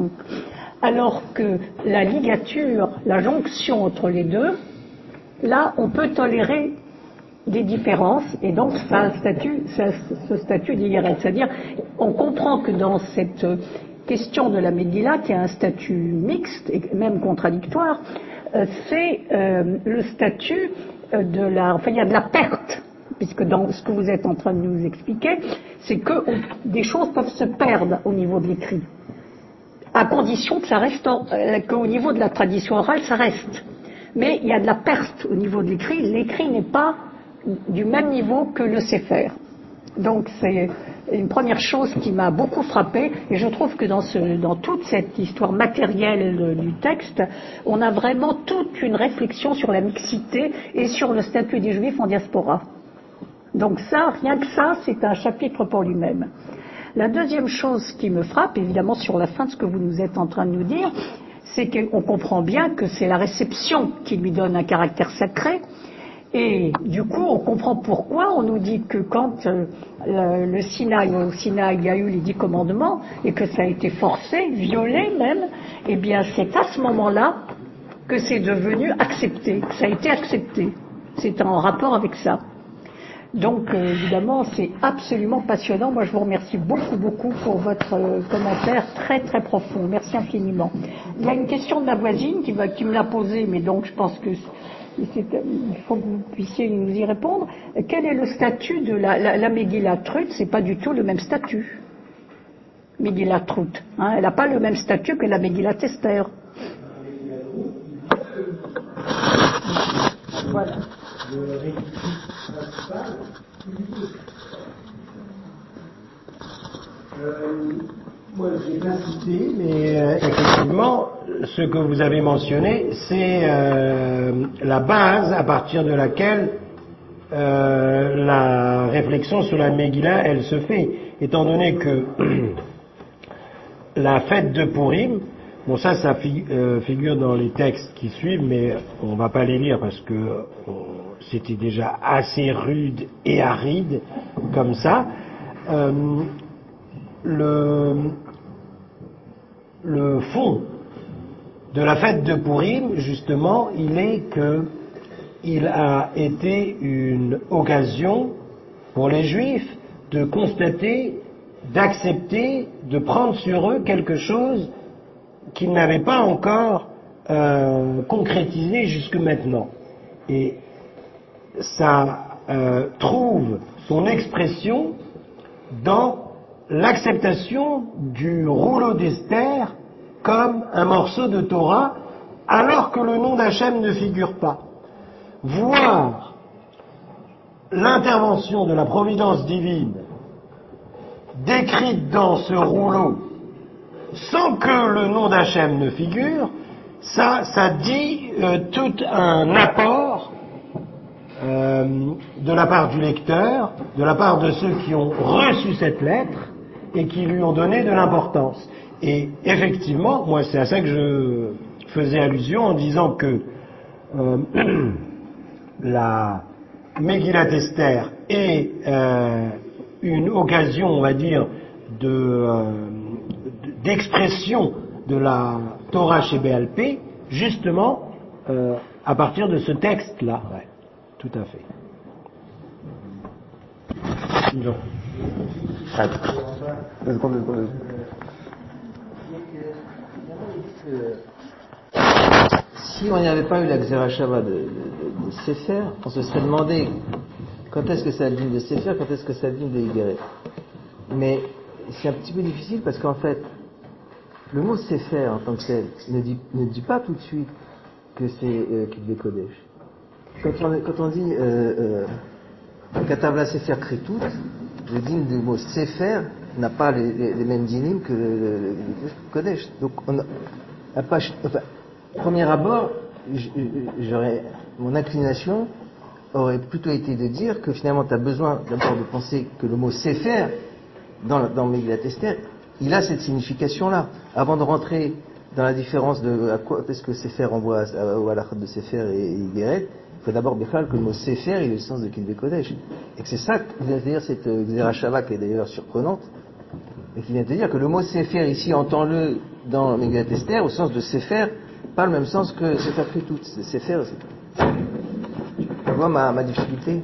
Alors que la ligature, la jonction entre les deux, là, on peut tolérer des différences, et donc ça a un statut, ça a ce statut d'Igeret. C'est-à-dire, on comprend que dans cette question de la Megillah, qui a un statut mixte et même contradictoire, euh, c'est euh, le statut de la, enfin, il y a de la perte, puisque dans ce que vous êtes en train de nous expliquer, c'est que on, des choses peuvent se perdre au niveau de l'écrit, à condition que ça reste, en, euh, qu'au niveau de la tradition orale, ça reste. Mais il y a de la perte au niveau de l'écrit. L'écrit n'est pas du même niveau que le Sefer. Donc c'est une première chose qui m'a beaucoup frappée, et je trouve que dans, ce, dans toute cette histoire matérielle du texte, on a vraiment toute une réflexion sur la mixité et sur le statut des Juifs en diaspora. Donc ça, rien que ça, c'est un chapitre pour lui-même. La deuxième chose qui me frappe, évidemment sur la fin de ce que vous nous êtes en train de nous dire, c'est qu'on comprend bien que c'est la réception qui lui donne un caractère sacré. Et du coup, on comprend pourquoi on nous dit que quand euh, le, le Sinaï, au Sinaï, il y a eu les dix commandements, et que ça a été forcé, violé même, eh bien c'est à ce moment-là que c'est devenu accepté, que ça a été accepté. C'est en rapport avec ça. Donc euh, évidemment, c'est absolument passionnant. Moi, je vous remercie beaucoup, beaucoup pour votre euh, commentaire très, très profond. Merci infiniment. Il y a une question de ma voisine qui, va, qui me l'a posée, mais donc je pense que c'est, il faut que vous puissiez nous y répondre. Quel est le statut de la, la, la Megillah Trut? C'est pas du tout le même statut. Megillah Trut, hein, elle n'a pas le même statut que la Megillah Esther. Voilà. Le récit principal. Euh, moi, je n'ai pas cité, mais euh, effectivement, ce que vous avez mentionné, c'est euh, la base à partir de laquelle euh, la réflexion sur la Megillah, elle se fait, étant donné que la fête de Purim, bon ça, ça fi- euh, figure dans les textes qui suivent, mais on ne va pas les lire parce que on, c'était déjà assez rude et aride comme ça. Euh, le, le fond de la fête de Purim, justement, il est que il a été une occasion pour les Juifs de constater, d'accepter, de prendre sur eux quelque chose qu'il n'avait pas encore euh, concrétisé jusque maintenant. Et ça euh, trouve son expression dans l'acceptation du rouleau d'Esther comme un morceau de Torah, alors que le nom d'Hachem ne figure pas. Voir l'intervention de la providence divine décrite dans ce rouleau sans que le nom d'Hachem ne figure, ça, ça dit euh, tout un apport euh, de la part du lecteur, de la part de ceux qui ont reçu cette lettre et qui lui ont donné de l'importance. Et effectivement, moi c'est à ça que je faisais allusion en disant que euh, la Megillat Esther est euh, une occasion, on va dire, de, euh, d'expression de la Torah chez B L P, justement euh, à partir de ce texte-là. Ouais, tout à fait. Non. Si on n'y avait pas eu la Xera Shava de, de, de, de Sefer, on se serait demandé quand est-ce que ça vient de Sefer, quand est-ce que ça vient de Higueret. Mais c'est un petit peu difficile parce qu'en fait, le mot Sefer en tant que tel ne dit, ne dit pas tout de suite que c'est euh, Kitve Kodesh. Quand on, quand on dit euh, euh, Katavla Sefer Kritout, le dîme du mot Sefer n'a pas les, les, les mêmes dynimes que le, le, le Kodesh. Donc, on a, a pas, enfin, premier abord, j'aurais, mon inclination aurait plutôt été de dire que finalement tu as besoin d'abord de penser que le mot Sefer dans, dans Megillat Esther, il a cette signification-là. Avant de rentrer dans la différence de à quoi est-ce que Sefer renvoie au halakha de Sefer et Higueret, il faut d'abord béchal que le mot Sefer il a le sens de Kitve Kodesh. Et que c'est ça, c'est-à-dire cette Xera Shava qui est d'ailleurs surprenante, et qui vient te dire que le mot Sefer ici, entend-le dans Megillat Esther au sens de Sefer, pas le même sens que Sefer Kritout. Sefer, c'est... Tu vois ma, ma difficulté?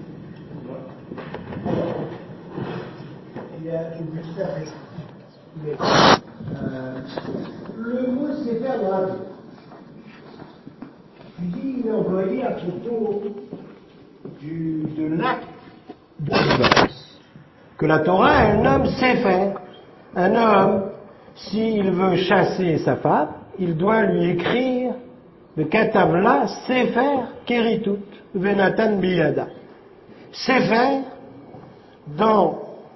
Il y a une difficulté. Mais euh, le mot Sefer dans la Bible, tu dis il est employé à propos du, de l'acte de divorce. Que la Torah, elle nomme Sefer. Un homme, s'il veut chasser sa femme, il doit lui écrire le Katavla Sefer Keritut Venatan Biyada. Sefer, dans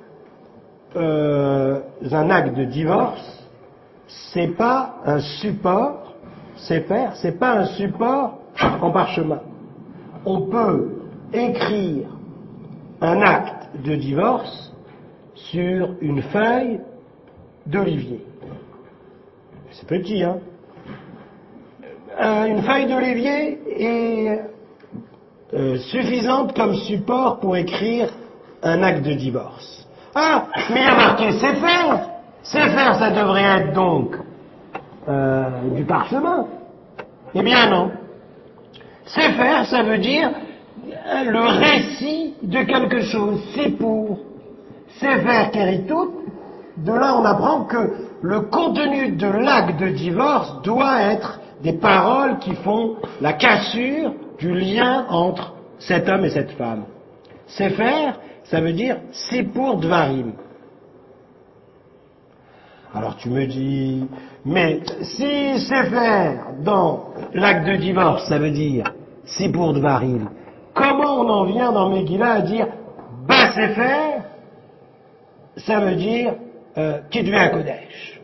euh, un acte de divorce, c'est pas un support, Sefer, c'est pas un support en parchemin. On peut écrire un acte de divorce sur une feuille d'olivier. C'est petit, hein. Euh, une feuille d'olivier est euh, suffisante comme support pour écrire un acte de divorce. Ah, mais il y a marqué Sefer. Sefer, ça devrait être donc euh, du parchemin. Eh bien non. Sefer, ça veut dire le récit de quelque chose. C'est pour Sefer Keritut. De là, on apprend que le contenu de l'acte de divorce doit être des paroles qui font la cassure du lien entre cet homme et cette femme. Sefer, ça veut dire Sipur Dvarim. Alors tu me dis, mais si Sefer, dans l'acte de divorce, ça veut dire Sipur Dvarim, comment on en vient dans Megillah à dire Ba Sefer, ça veut dire euh, Kitve Kodesh.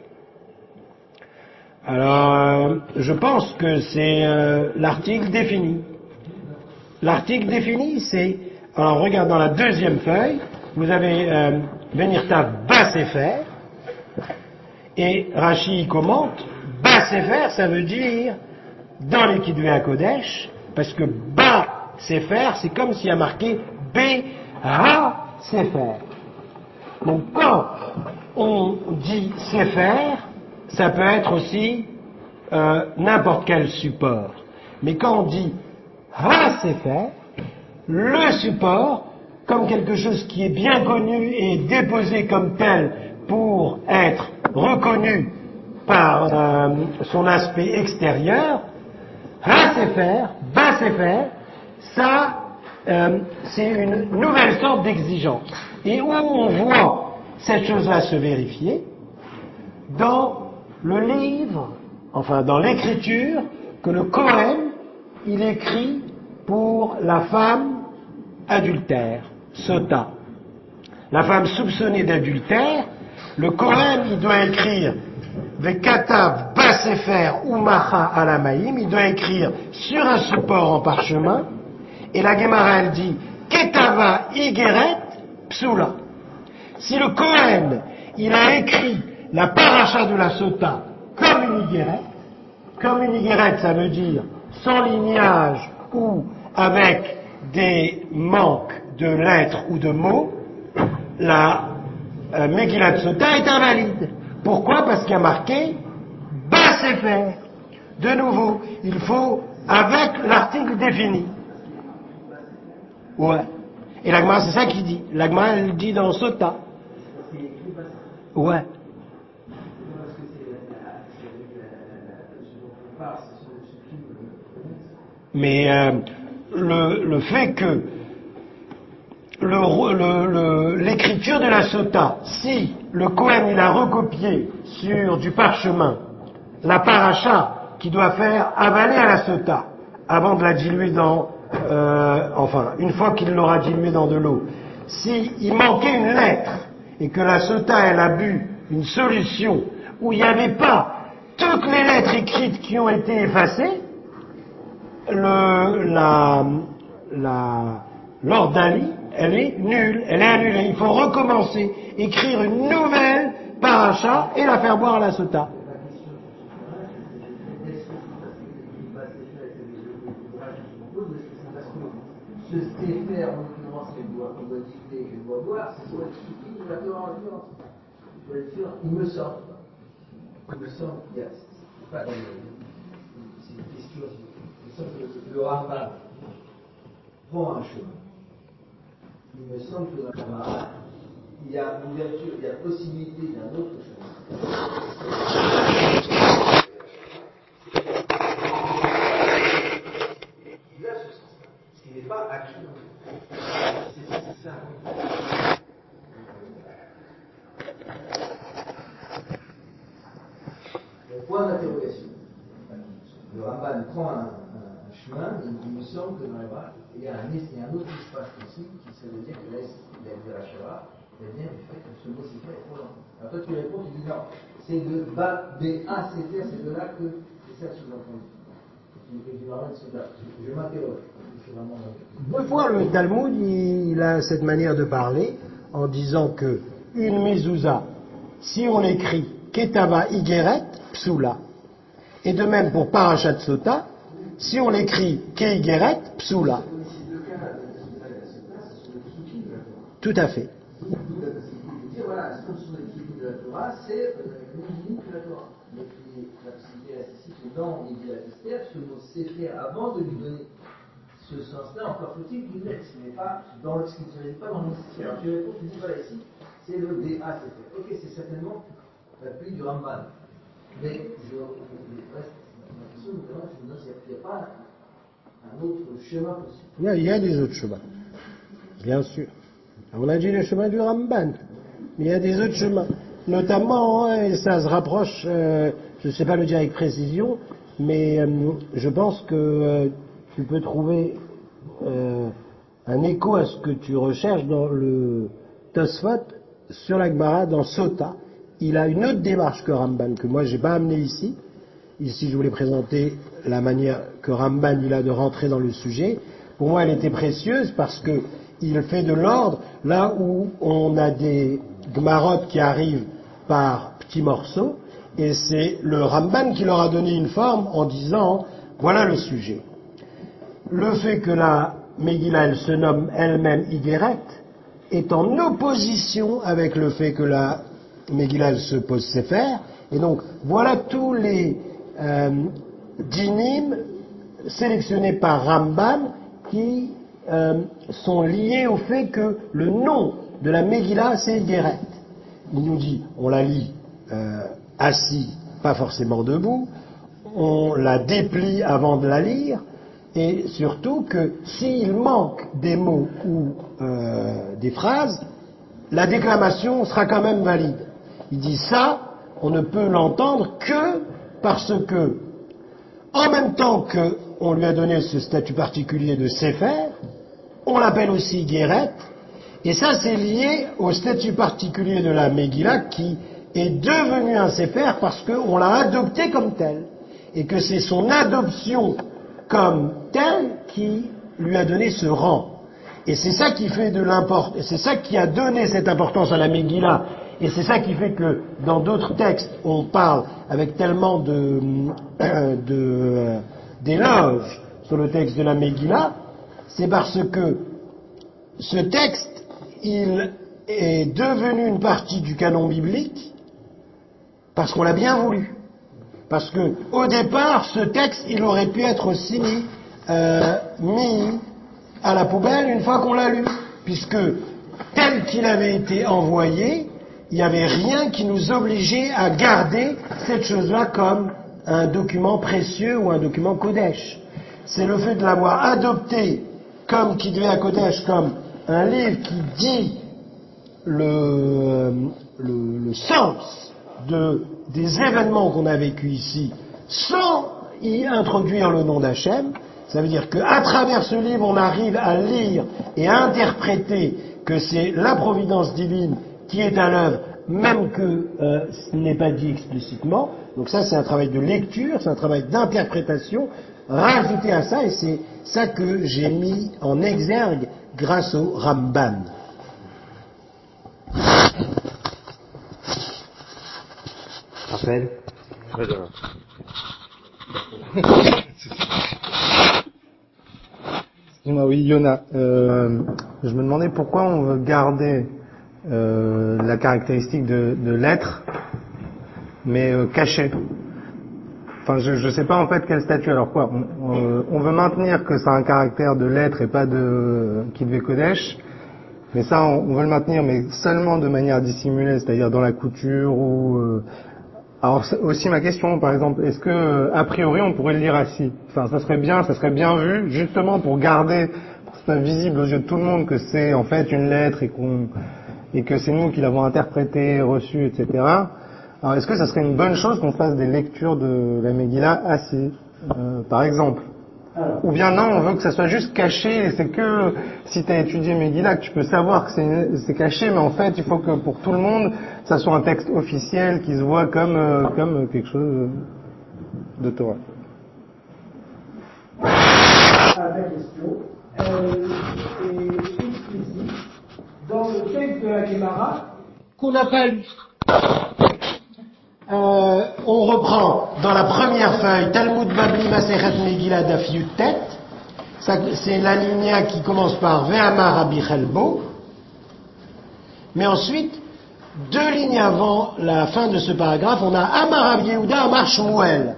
Alors, euh, je pense que c'est euh, l'article défini. L'article défini, c'est... Alors, regarde dans la deuxième feuille, vous avez euh, Benirtav Ba Sefer, et Rashi commente, Ba Sefer, ça veut dire dans les Kitve Kodesh, parce que Ba Sefer, c'est comme s'il y a marqué B Ha Sefer. Donc, quand on dit Sefer, ça peut être aussi euh, n'importe quel support. Mais quand on dit Ha-Sefer, le support, comme quelque chose qui est bien connu et déposé comme tel pour être reconnu par euh, son aspect extérieur, Ha-Sefer, Ba-Sefer, ça, euh, c'est une nouvelle sorte d'exigence. Et où on voit cette chose-là se vérifier dans le livre, enfin dans l'écriture que le Kohen, il écrit pour la femme adultère, Sota. La femme soupçonnée d'adultère, le Kohen, il doit écrire Vekatav Basefer Umacha Alamaim, il doit écrire sur un support en parchemin, et la Gemara, elle dit Ketava Igeret Psula. Si le Kohen, il a écrit la paracha de la Sota comme une Igeret, comme une Igeret, ça veut dire sans lignage ou avec des manques de lettres ou de mots, la euh, Megillat Sota est invalide. Pourquoi? Parce qu'il y a marqué Bas-Sefer. De nouveau, il faut avec l'article défini. Ouais. Et l'Agma, c'est ça qu'il dit. L'Agma, elle dit dans Sota. Ouais. Mais euh, le, le fait que le, le, le, l'écriture de la Sota, si le Kohen il a recopié sur du parchemin la paracha qui doit faire avaler à la Sota avant de la diluer dans, euh, enfin, une fois qu'il l'aura diluée dans de l'eau, si il manquait une lettre et que la Sota elle a bu une solution où il n'y avait pas toutes les lettres écrites qui ont été effacées, le, la, la, l'ordali, elle est nulle, elle est annulée. Il faut recommencer, écrire une nouvelle paracha et la faire boire à la Sota. Ce Sefer, en l'occurrence, qu'elle doit, qu'on doit dicter, qu'elle doit boire, c'est soit expliqué de la Torah en l'occurrence. Je dois être sûr, il me semble. Il me semble qu'il y a. C'est pas dans le. C'est une question. Il me semble que le Rambam prend un chemin. Il me semble que dans le Rambam, il y a une ouverture, il y a possibilité d'un autre chemin. Là, ce sens-là. Ce qui n'est pas acquis. C'est, c'est ça. Le point d'interrogation. Le Rambam prend un, un, un chemin, et il me semble que dans le Rambam, il y a un, il y a un autre espace possible qui serait dire que là, il y a de la Shara, il vient du fait que ce mot c'est fait trop lent. Alors toi tu réponds, tu dis non, c'est de ba, b, a, c'est faire, c'est de là que c'est ça sous-entendu. Et tu me ramènes cela. Je, je m'interroge. C'est vraiment. Deux fois le Talmud, il a cette manière de parler en disant que une mezouza, si on l'écrit Ketava Igeret Psula, et de même pour Parashat Sota, si on l'écrit Keigeret Psula. Tout à fait. Voilà, ce sont les critiques de la Torah, c'est une limite de la Torah. Mais la possibilité reste ici que dans les Esther, ce mot Sefer, avant de lui donner ce sens-là, encore faut-il qu'il mette, ce n'est pas dans le, ce qui ne se pas dans le mystique. Alors tu réponds, tu dis, voilà, ici, c'est le D A Sefer. Ok, c'est certainement l'appui du Ramban. Mais je reste, ma question, je me demande s'il n'y a pas un autre chemin possible. Il y a des autres chemins, bien sûr. On a dit le chemin du Ramban, mais il y a des autres chemins. Notamment, et ça se rapproche, euh, je ne sais pas le dire avec précision, mais euh, je pense que euh, tu peux trouver euh, un écho à ce que tu recherches dans le Tosfot sur la Gemara, dans Sota. Il a une autre démarche que Ramban, que moi je n'ai pas amené ici. Ici, je voulais présenter la manière que Ramban il a de rentrer dans le sujet. Pour moi, elle était précieuse parce que il fait de l'ordre là où on a des Gmarot qui arrivent par petits morceaux, et c'est le Ramban qui leur a donné une forme en disant voilà le sujet. Le fait que la Megillah elle se nomme elle-même Igeret est en opposition avec le fait que la Megillah elle se pose Sefer, et donc voilà tous les euh, dinim sélectionnés par Ramban qui euh, sont liés au fait que le nom de la Megillah c'est Igeret. Il nous dit, on la lit euh, assis pas forcément debout, on la déplie avant de la lire, et surtout que s'il manque des mots ou euh, des phrases, la déclamation sera quand même valide. Il dit ça, on ne peut l'entendre que parce que, en même temps qu'on lui a donné ce statut particulier de Sefer, on l'appelle aussi Guéret, et ça c'est lié au statut particulier de la Megillah qui est devenu un Sefer parce qu'on l'a adopté comme tel, et que c'est son adoption comme tel qui lui a donné ce rang. Et c'est ça qui fait de l'importance, c'est ça qui a donné cette importance à la Megillah, et c'est ça qui fait que dans d'autres textes on parle avec tellement de, euh, de euh, d'éloges sur le texte de la Megillah, c'est parce que ce texte, il est devenu une partie du canon biblique parce qu'on l'a bien voulu. Parce que au départ, ce texte, il aurait pu être aussi mis, euh, mis à la poubelle une fois qu'on l'a lu, puisque tel qu'il avait été envoyé, il n'y avait rien qui nous obligeait à garder cette chose-là comme un document précieux ou un document Kodesh. C'est le fait de l'avoir adopté comme qui devait à Kodesh, comme un livre qui dit le, le, le sens de, des événements qu'on a vécus ici, sans y introduire le nom d'Hachem. Ça veut dire qu'à travers ce livre, on arrive à lire et à interpréter que c'est la providence divine qui est à l'œuvre, même que euh, ce n'est pas dit explicitement. Donc ça, c'est un travail de lecture, c'est un travail d'interprétation, rajouté à ça, et c'est ça que j'ai mis en exergue grâce au Ramban. Rappel. Excuse-moi, oui, Yona. Euh, je me demandais pourquoi on veut garder euh, la caractéristique de, de l'être, mais euh, cachée. Enfin, je ne sais pas en fait quel statut. Alors quoi, on, on, on veut maintenir que ça a un caractère de l'être et pas de Kitvé Kodesh, mais ça, on, on veut le maintenir, mais seulement de manière dissimulée, c'est-à-dire dans la couture ou... Euh, alors aussi ma question, par exemple, est-ce que a priori on pourrait le lire assis? Enfin, ça serait bien, ça serait bien vu, justement pour garder, pour que ce soit visible aux yeux de tout le monde que c'est en fait une lettre et qu'on et que c'est nous qui l'avons interprétée, reçue, et cetera. Alors, est-ce que ça serait une bonne chose qu'on fasse des lectures de la Megillah assis, euh, par exemple? Ou bien non, on veut que ça soit juste caché, et c'est que si tu as étudié Megillah que tu peux savoir que c'est, c'est caché, mais en fait il faut que pour tout le monde ça soit un texte officiel qui se voit comme, euh, comme quelque chose de Torah. La question, elle est explicite dans le texte de la Gemara qu'on n'a pas lu. Euh, on reprend dans la première feuille Talmud Babli Masechet Megillah Daf Yud-Tet. C'est l'alinéa qui commence par Ve'amar Rabbi Chelbo. Mais ensuite, deux lignes avant la fin de ce paragraphe, on a Amar Rabbi Yehuda Amar Shmuel.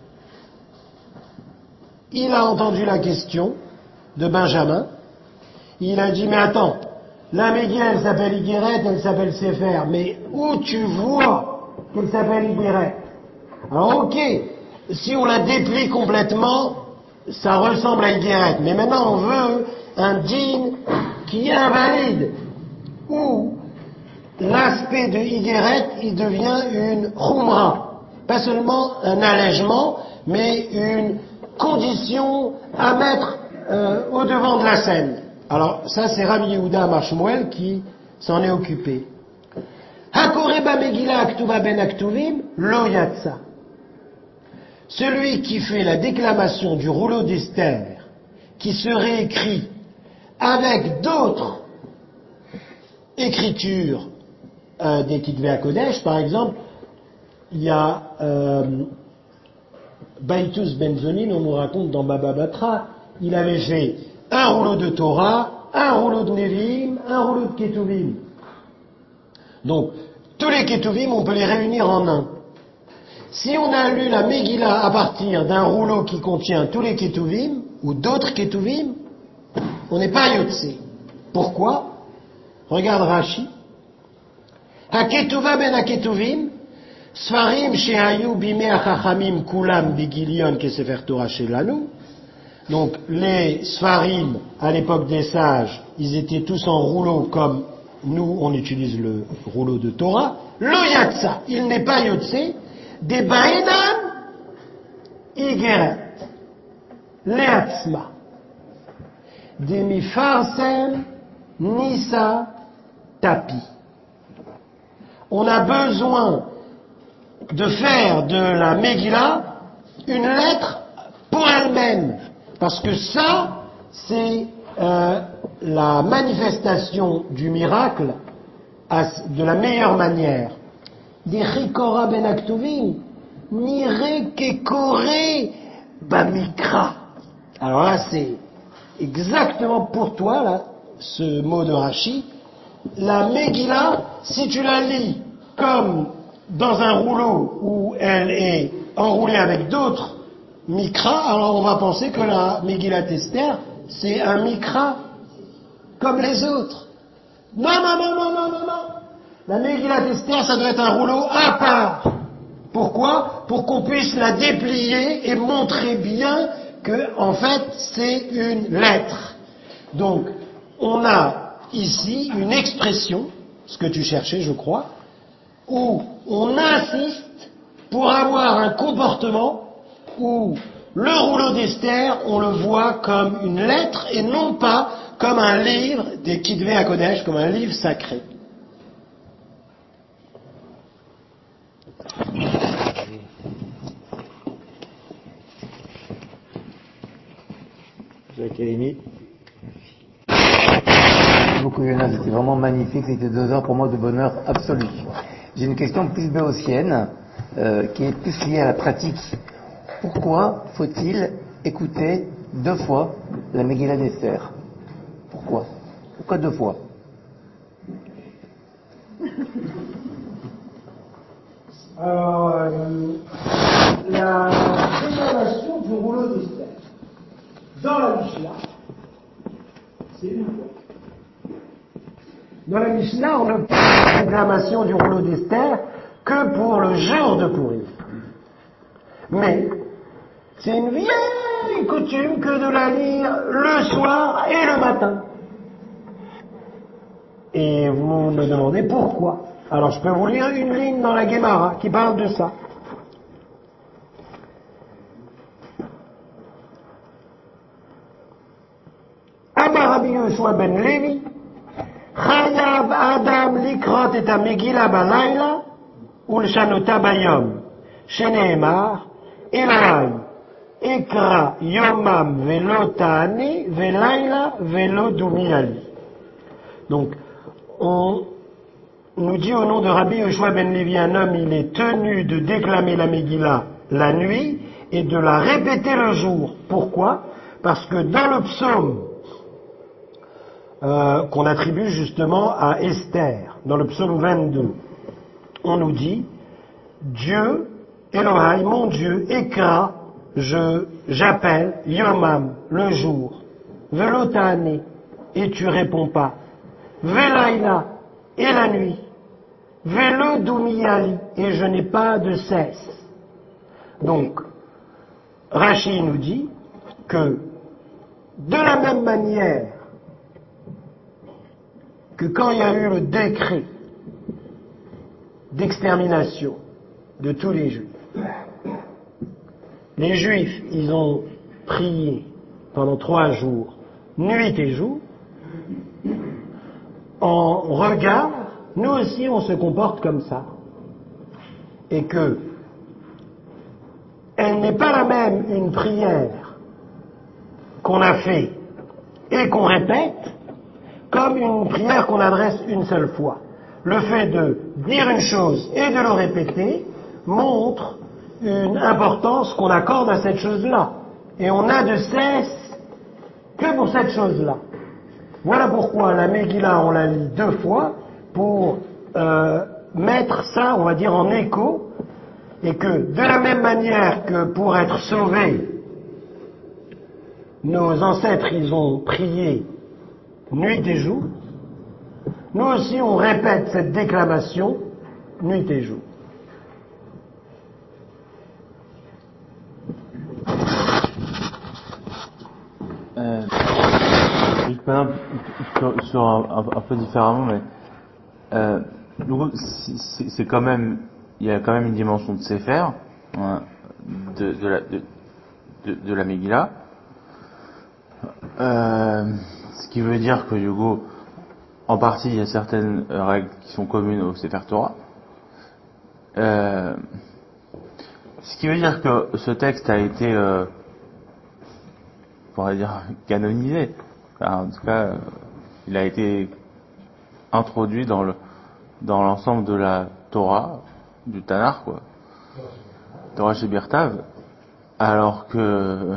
Il a entendu la question de Benjamin. Il a dit, mais attends, la Megillah elle s'appelle Igeret, elle s'appelle Sefer, mais où tu vois qu'elle s'appelle Igeret? Alors ok, si on la déplie complètement, ça ressemble à Igeret, mais maintenant on veut un djinn qui invalide, où l'aspect de Igeret, il devient une Khumra, pas seulement un allègement, mais une condition à mettre euh, au devant de la scène. Alors ça c'est Rabbi Yehuda Amar Shmuel qui s'en est occupé. Hakoreba Megillah Aktuva Ben Aktuvim Lo Yatsa. Celui qui fait la déclamation du rouleau d'Esther, qui se réécrit avec d'autres écritures euh, des Kitvé HaKodesh, par exemple, il y a euh, Baitus Ben Zonin, on nous raconte dans Baba Batra, il avait fait un rouleau de Torah, un rouleau de Nevi'im, un rouleau de Ketuvim. Donc, tous les Ketuvim, on peut les réunir en un. Si on a lu la Megillah à partir d'un rouleau qui contient tous les Ketuvim, ou d'autres Ketuvim, on n'est pas Yotse. Pourquoi? Regarde Rashi. HaKetuva ben HaKetuvim, Sfarim shehayu bimei hachachamim kulam bigilion kesefer Torah shelanu. Donc les Sfarim, à l'époque des sages, ils étaient tous en rouleau comme nous, on utilise le rouleau de Torah. Lo yatsa, il n'est pas yotse, des baedan igeret, leatzma, des mifarsem nisa tapi. On a besoin de faire de la Megillah une lettre pour elle-même. Parce que ça, c'est euh, la manifestation du miracle de la meilleure manière. Des Chikora ben Aktuvim, nire kekore bamikra. Alors là, c'est exactement pour toi, là, ce mot de Rashi. La Megillah, si tu la lis comme dans un rouleau où elle est enroulée avec d'autres Mikra, alors on va penser que la Megillat Esther, c'est un Mikra comme les autres. Non, non, non, non, non, non, non. La Megillat Esther, ça doit être un rouleau à part. Pourquoi? Pour qu'on puisse la déplier et montrer bien que, en fait, c'est une lettre. Donc, on a ici une expression, ce que tu cherchais, je crois, où on insiste pour avoir un comportement où le rouleau d'Esther, on le voit comme une lettre et non pas comme un livre des Kitvé à Kodesh, comme un livre sacré. Merci beaucoup Jonas, c'était vraiment magnifique, c'était deux heures pour moi de bonheur absolu. J'ai une question plus béotienne, euh, qui est plus liée à la pratique. Pourquoi faut-il écouter deux fois la Megillah d'Esther? Pourquoi? Pourquoi deux fois? Alors, euh, la déclaration du rouleau d'Esther dans la Mishnah, c'est une fois. Dans la Mishnah, on ne parle pas de déclamation du rouleau d'Esther que pour le jour de Purim. Mais c'est une vieille coutume que de la lire le soir et le matin. Et vous me demandez pourquoi. Alors je peux vous lire une ligne dans la Gemara qui parle de ça. Amar Rabbi Yoshua ben Levi, Chayav Adam likrot et ha-Megillah balayla ulshanota bayom, sheneemar Elai Ekra Yomam Velo Ta'ani Velayla Velo Dumiali. Donc, on nous dit au nom de Rabbi Yoshua ben Levi, un homme, il est tenu de déclamer la Megillah la nuit et de la répéter le jour. Pourquoi? Parce que dans le psaume euh, qu'on attribue justement à Esther, dans le psaume vingt-deux, on nous dit Dieu, Elohai, mon Dieu, Ekra, je, j'appelle, Yomam, le jour, Velotane, et tu réponds pas, Velaïla, et la nuit, Velo Dumiyali, et je n'ai pas de cesse. Donc, Rashi nous dit que, de la même manière que quand il y a eu le décret d'extermination de tous les Juifs, les Juifs, ils ont prié pendant trois jours, nuit et jour. En regard, nous aussi, on se comporte comme ça. Et que elle n'est pas la même une prière qu'on a fait et qu'on répète comme une prière qu'on adresse une seule fois. Le fait de dire une chose et de le répéter montre une importance qu'on accorde à cette chose-là. Et on n'a de cesse que pour cette chose-là. Voilà pourquoi la Megillah, on la lit deux fois pour euh, mettre ça, on va dire, en écho, et que de la même manière que pour être sauvés, nos ancêtres, ils ont prié nuit et jour, nous aussi on répète cette déclamation nuit et jour. Maintenant, sur, sur un, un, un peu différemment, mais euh, c'est, c'est quand même, il y a quand même une dimension de Sefer, hein, de, de la de, de, de la Megillah, euh, ce qui veut dire que Yogo, en partie, il y a certaines règles qui sont communes au Sefer Torah. Euh, ce qui veut dire que ce texte a été, euh, on pourrait dire, canonisé. Enfin, en tout cas, euh, il a été introduit dans le dans l'ensemble de la Torah, du Tanakh, quoi. Torah Shebirtav, alors que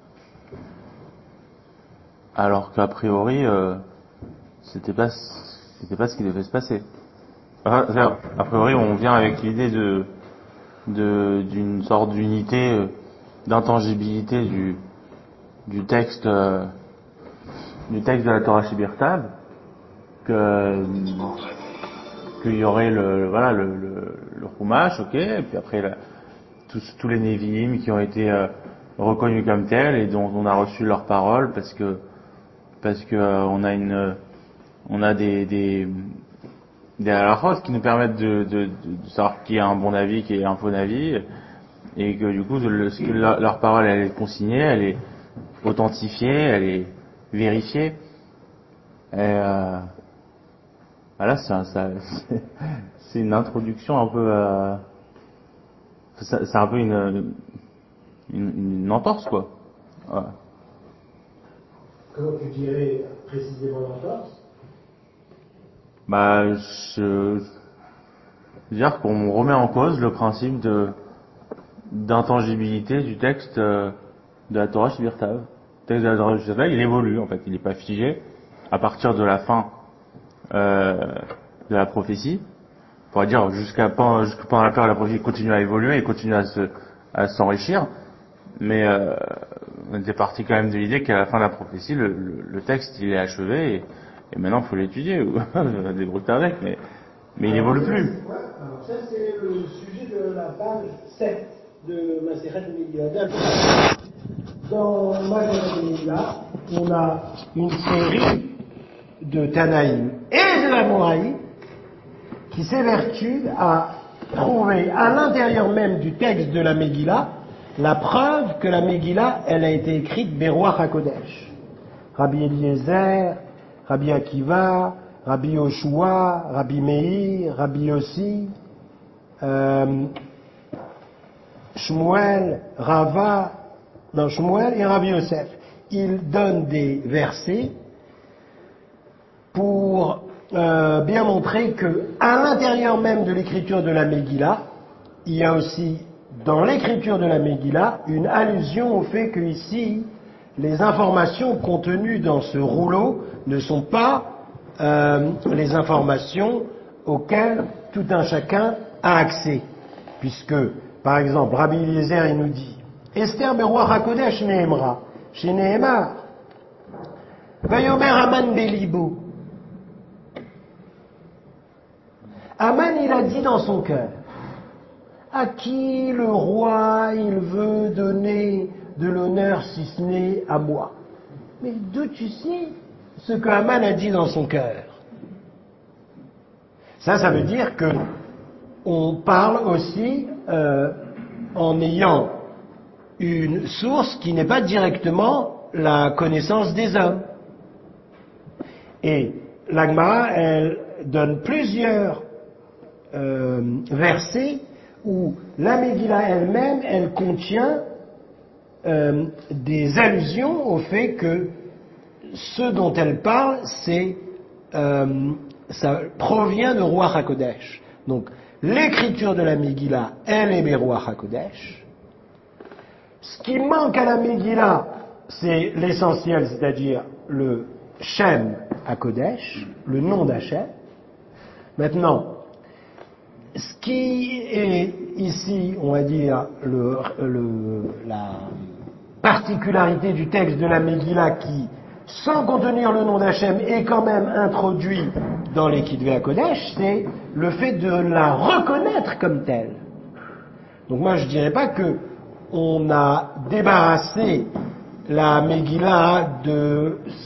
alors qu'a priori euh, c'était pas c'était pas ce qui devait se passer. Enfin, a priori, on vient avec l'idée de de d'une sorte d'unité, euh, d'intangibilité du du texte euh, du texte de la Torah Shebirtav, que qu'il y aurait le voilà le le, le Chumash, ok, et puis après la, tous tous les Nevi'im qui ont été euh, reconnus comme tels et dont on a reçu leurs paroles parce que parce que euh, on a une on a des des des halachot qui nous permettent de, de, de savoir qui a un bon avis, qui est un faux avis, et que du coup le, ce que leur, leur parole elle est consignée, elle est authentifiée, elle est vérifiée. Et euh, voilà, c'est, un, ça, c'est, c'est une introduction un peu, euh, c'est, c'est un peu une, une, une entorse quoi. Ouais. Comment tu dirais précisément l'entorse? Bah, je, je veux dire qu'on remet en cause le principe de d'intangibilité du texte euh, de la Torah Shebirtav. Le texte de la Torah Shebirtav, il évolue en fait, il n'est pas figé. À partir de la fin euh, de la prophétie, on pourrait dire jusqu'à pendant, jusqu'à pendant la période de la prophétie, il continue à évoluer, il continue à se à s'enrichir. Mais euh, on était parti quand même de l'idée qu'à la fin de la prophétie, le, le, le texte il est achevé et, et maintenant il faut l'étudier ou débrouiller avec, mais mais il évolue plus. Ouais, alors ça c'est le sujet de la page sept de Masechet Megillah. Dans Masechet Megillah, on a une série de Tanaïm et de Amoraïm qui s'évertuent à trouver à l'intérieur même du texte de la Megillah la preuve que la Megillah, elle a été écrite Beruach HaKodesh. Rabbi Eliezer, Rabbi Akiva, Rabbi Yoshua, Rabbi Meir, Rabbi Yossi, euh, Shmuel, Rava, non, Shmuel et Rabbi Yosef. Ils donnent des versets pour euh, bien montrer que à l'intérieur même de l'écriture de la Megillah, il y a aussi dans l'écriture de la Megillah une allusion au fait que ici les informations contenues dans ce rouleau ne sont pas euh, les informations auxquelles tout un chacun a accès, puisque par exemple Rabbi Eliezer il nous dit Esther beruach hakodesh neemra chez Nehemar vayomer Haman belibo. Haman il a dit dans son cœur, à qui le roi il veut donner de l'honneur si ce n'est à moi? Mais d'où tu sais ce que Haman a dit dans son cœur? Ça, ça veut dire que on parle aussi euh, en ayant une source qui n'est pas directement la connaissance des hommes. Et la Gemara, elle donne plusieurs euh, versets où la Megillah elle-même, elle contient euh, des allusions au fait que ce dont elle parle, c'est euh, ça provient de Ruach HaKodesh. Donc, l'écriture de la Megillah, elle est Beruach HaKodesh. Ce qui manque à la Megillah, c'est l'essentiel, c'est-à-dire le Shem HaKodesh, le nom d'Hachem. Maintenant, ce qui est ici, on va dire, le, le, la particularité du texte de la Megillah qui, sans contenir le nom d'Hachem, est quand même introduit dans les Kitvé HaKodesh, c'est le fait de la reconnaître comme telle. Donc moi je dirais pas que on a débarrassé la Megillah de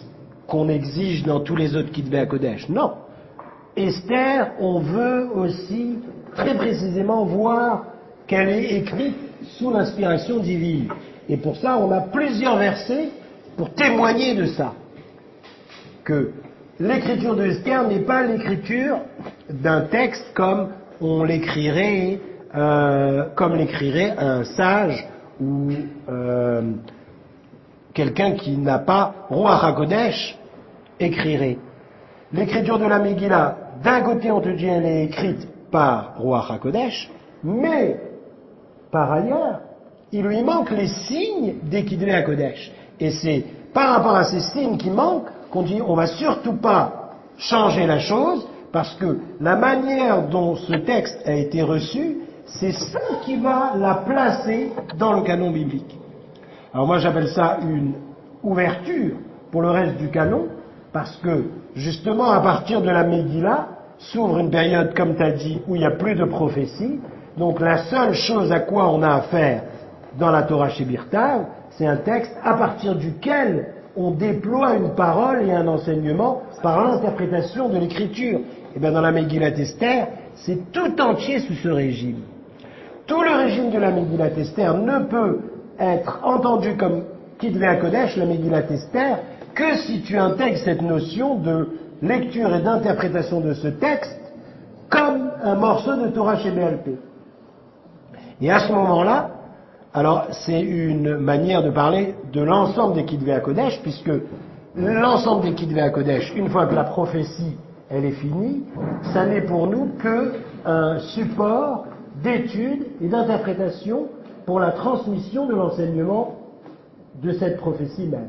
qu'on exige dans tous les autres Kitvei HaKodesh. Non. Esther, on veut aussi très précisément voir qu'elle est écrite sous l'inspiration divine. Et pour ça, on a plusieurs versets pour témoigner de ça. Que l'écriture de Esther n'est pas l'écriture d'un texte comme on l'écrirait, euh, comme l'écrirait un sage ou euh, quelqu'un qui n'a pas Ruach HaKodesh écrirait. L'écriture de la Megillah, d'un côté on te dit elle est écrite par Ruach HaKodesh, mais par ailleurs, il lui manque les signes des Kitvei HaKodesh. Et c'est par rapport à ces signes qui manquent qu'on dit on va surtout pas changer la chose, parce que la manière dont ce texte a été reçu, c'est ça qui va la placer dans le canon biblique. Alors moi j'appelle ça une ouverture pour le reste du canon, parce que justement à partir de la Megillah s'ouvre une période, comme tu as dit, où il n'y a plus de prophétie. Donc la seule chose à quoi on a affaire dans la Torah chez Birtav, c'est un texte à partir duquel on déploie une parole et un enseignement par l'interprétation de l'écriture. Et bien dans la Megillat Esther, c'est tout entier sous ce régime. Tout le régime de la Megillat Esther ne peut être entendu comme Kitvei HaKodesh, la Megillat Esther, que si tu intègres cette notion de lecture et d'interprétation de ce texte comme un morceau de Torah chez B L P. Et à ce moment-là, alors c'est une manière de parler de l'ensemble des Kitvei HaKodesh, puisque l'ensemble des Kitvei HaKodesh, une fois que la prophétie elle est finie, ça n'est pour nous qu'un support d'étude et d'interprétation pour la transmission de l'enseignement de cette prophétie même.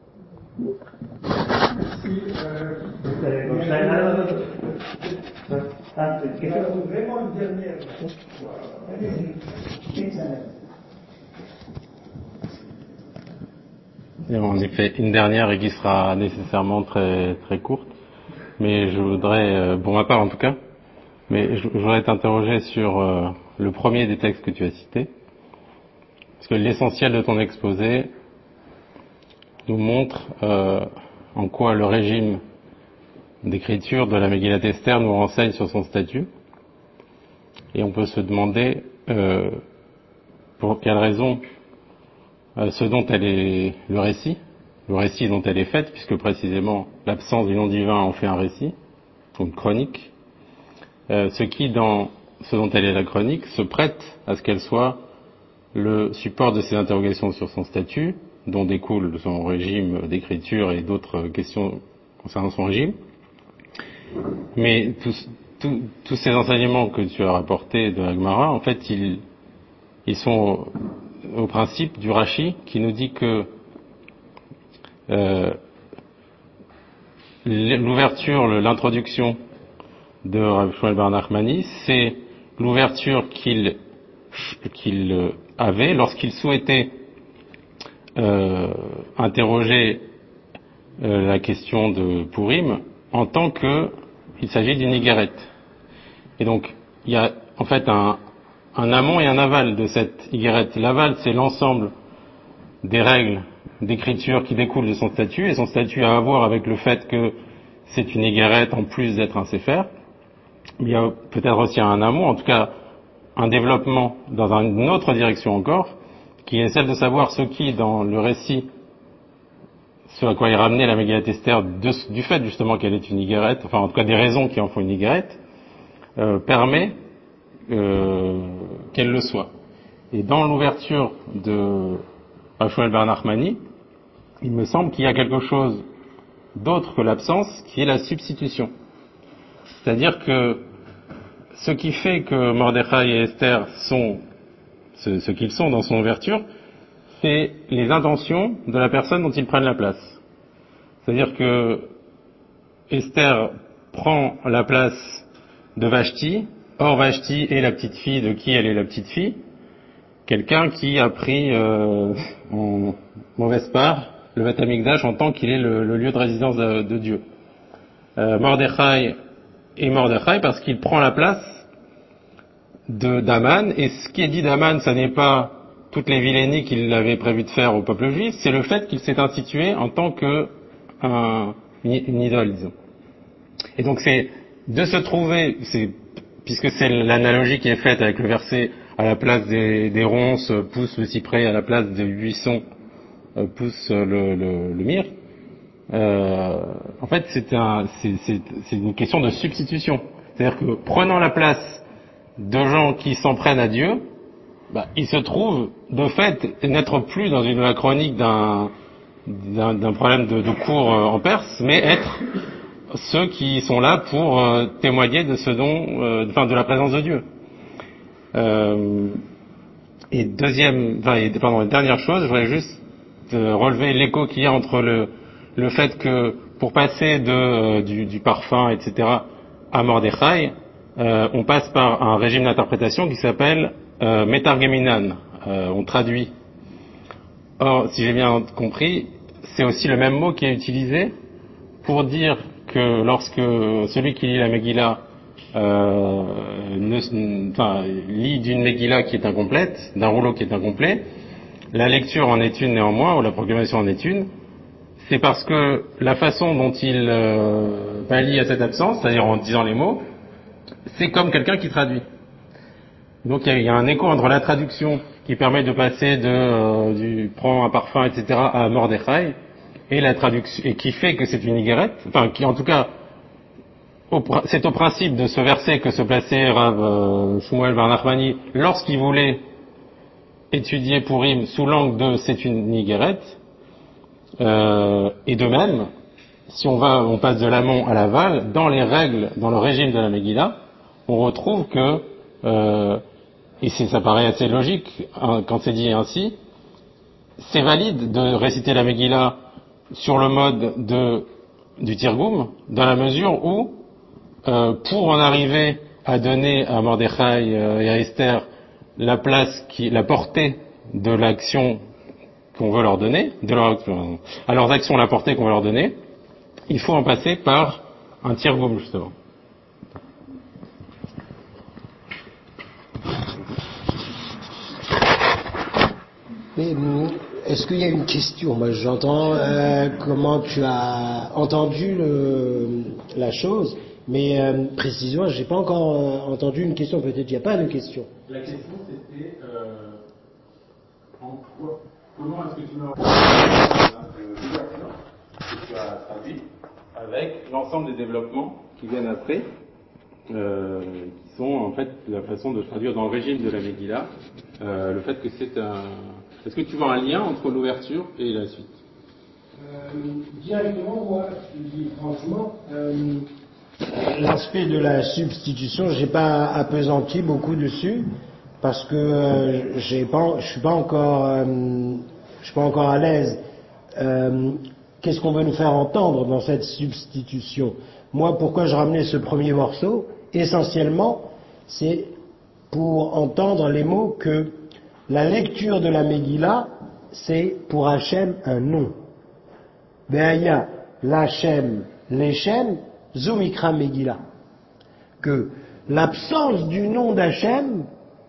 Merci. Euh, Donc, là, ah, vraiment une dernière. Et en effet, une dernière et qui sera nécessairement très très courte. Mais je voudrais, pour ma part en tout cas, mais je, je voudrais t'interroger sur euh, le premier des textes que tu as cité, parce que l'essentiel de ton exposé nous montre euh, en quoi le régime d'écriture de la Megillat Esther nous renseigne sur son statut, et on peut se demander euh, pour quelle raison euh, ce dont elle est le récit, le récit dont elle est faite, puisque précisément l'absence du nom divin en fait un récit, une chronique, euh, ce qui dans ce dont elle est la chronique se prête à ce qu'elle soit le support de ses interrogations sur son statut, dont découle son régime d'écriture et d'autres questions concernant son régime. Mais tous, tous, tous ces enseignements que tu as rapportés de la Gemara, en fait, ils, ils sont au, au principe du Rashi, qui nous dit que euh, l'ouverture, l'introduction de Rav Shmuel bar Nachmani, c'est l'ouverture qu'il qu'il avait lorsqu'il souhaitait euh, interroger euh, la question de Purim en tant que il s'agit d'une Igeret. Et donc il y a en fait un, un amont et un aval de cette Igeret. L'aval, c'est l'ensemble des règles d'écriture qui découlent de son statut, et son statut a à voir avec le fait que c'est une Igeret en plus d'être un Sefer. Il y a peut-être aussi un amont, en tout cas un développement dans une autre direction encore, qui est celle de savoir ce qui, dans le récit, ce à quoi est ramené la Megillat Esther, de, du fait justement qu'elle est une Igeret, enfin en tout cas des raisons qui en font une Igeret, euh, permet euh, qu'elle le soit. Et dans l'ouverture de Rav Shmuel bar Nachmani, il me semble qu'il y a quelque chose d'autre que l'absence, qui est la substitution. C'est-à-dire que ce qui fait que Mordechai et Esther sont ce, ce qu'ils sont dans son ouverture, c'est les intentions de la personne dont ils prennent la place. C'est-à-dire que Esther prend la place de Vashti. Or Vashti est la petite fille de qui elle est la petite fille? Quelqu'un qui a pris euh, en mauvaise part le Beth Amikdash en tant qu'il est le, le lieu de résidence de, de Dieu. Euh, Mordechai est Mordechai parce qu'il prend la place de d'Aman, et ce qui est dit d'Aman, ça n'est pas toutes les vilainies qu'il avait prévu de faire au peuple juif, c'est le fait qu'il s'est institué en tant que un, une, une idole, disons. Et donc c'est de se trouver, c'est, puisque c'est l'analogie qui est faite avec le verset à la place des, des ronces pousse le cyprès, à la place des buissons euh, pousse le, le, le myrrhe. Euh, en fait, c'est, un, c'est, c'est, c'est une question de substitution. C'est-à-dire que prenant la place de gens qui s'en prennent à Dieu, bah, ils se trouvent de fait n'être plus dans une chronique d'un, d'un, d'un problème de, de cours euh, en Perse, mais être ceux qui sont là pour euh, témoigner de ce don, euh, enfin de la présence de Dieu. Euh, et deuxième, enfin, et, pardon, dernière chose, je voudrais juste euh, relever l'écho qu'il y a entre le, le fait que pour passer de, euh, du, du parfum, et cetera, à Mordechai, euh, on passe par un régime d'interprétation qui s'appelle euh, Metargeminan, euh, on traduit. Or, si j'ai bien compris, c'est aussi le même mot qui est utilisé pour dire que lorsque celui qui lit la Megillah euh, ne, enfin, lit d'une Megillah qui est incomplète, d'un rouleau qui est incomplet, la lecture en est une néanmoins, ou la proclamation en est une, c'est parce que la façon dont il euh, pallie à cette absence, c'est-à-dire en disant les mots, c'est comme quelqu'un qui traduit. Donc il y, y a un écho entre la traduction qui permet de passer de euh, du prend un parfum, et cetera à Mordechai, et la traduction et qui fait que c'est une Igeret, enfin qui en tout cas au, c'est au principe de ce verset que se plaçait Rav euh, Shmuel Bar Nachmani lorsqu'il voulait étudier Purim sous l'angle de c'est une Igeret, euh, et de même si on va on passe de l'amont à l'aval dans les règles, dans le régime de la Megillah, on retrouve que euh, et c'est, ça paraît assez logique hein, quand c'est dit ainsi, c'est valide de réciter la Megillah sur le mode de, du Tirgoum, dans la mesure où, euh, pour en arriver à donner à Mordechai euh, et à Esther la place, qui, la portée de l'action qu'on veut leur donner, de leur, à leurs actions la portée qu'on veut leur donner, il faut en passer par un Tirgoum justement. Mais est-ce qu'il y a une question? Moi, j'entends euh, comment tu as entendu le, la chose, mais euh, précisément, j'ai pas encore euh, entendu une question. Peut-être qu'il n'y a pas de question. La question, c'était euh, en quoi, comment est-ce que tu me l'ouverture que tu as traduit avec l'ensemble des développements qui viennent après, euh, qui sont en fait la façon de traduire dans le régime de la Megillah, euh, le fait que c'est un... Est-ce que tu vois un lien entre l'ouverture et la suite? euh, Directement, moi, je te dis franchement, euh, l'aspect de la substitution, j'ai pas appesanti beaucoup dessus parce que euh, j'ai pas, je suis pas encore, euh, je suis pas encore à l'aise. Euh, qu'est-ce qu'on veut nous faire entendre dans cette substitution? Moi, pourquoi je ramenais ce premier morceau? Essentiellement, c'est pour entendre les mots que la lecture de la Megillah, c'est pour Hachem un nom. Ve'aya l'Hachem, l'Echem, Zomikra Megillah. Que l'absence du nom d'Hachem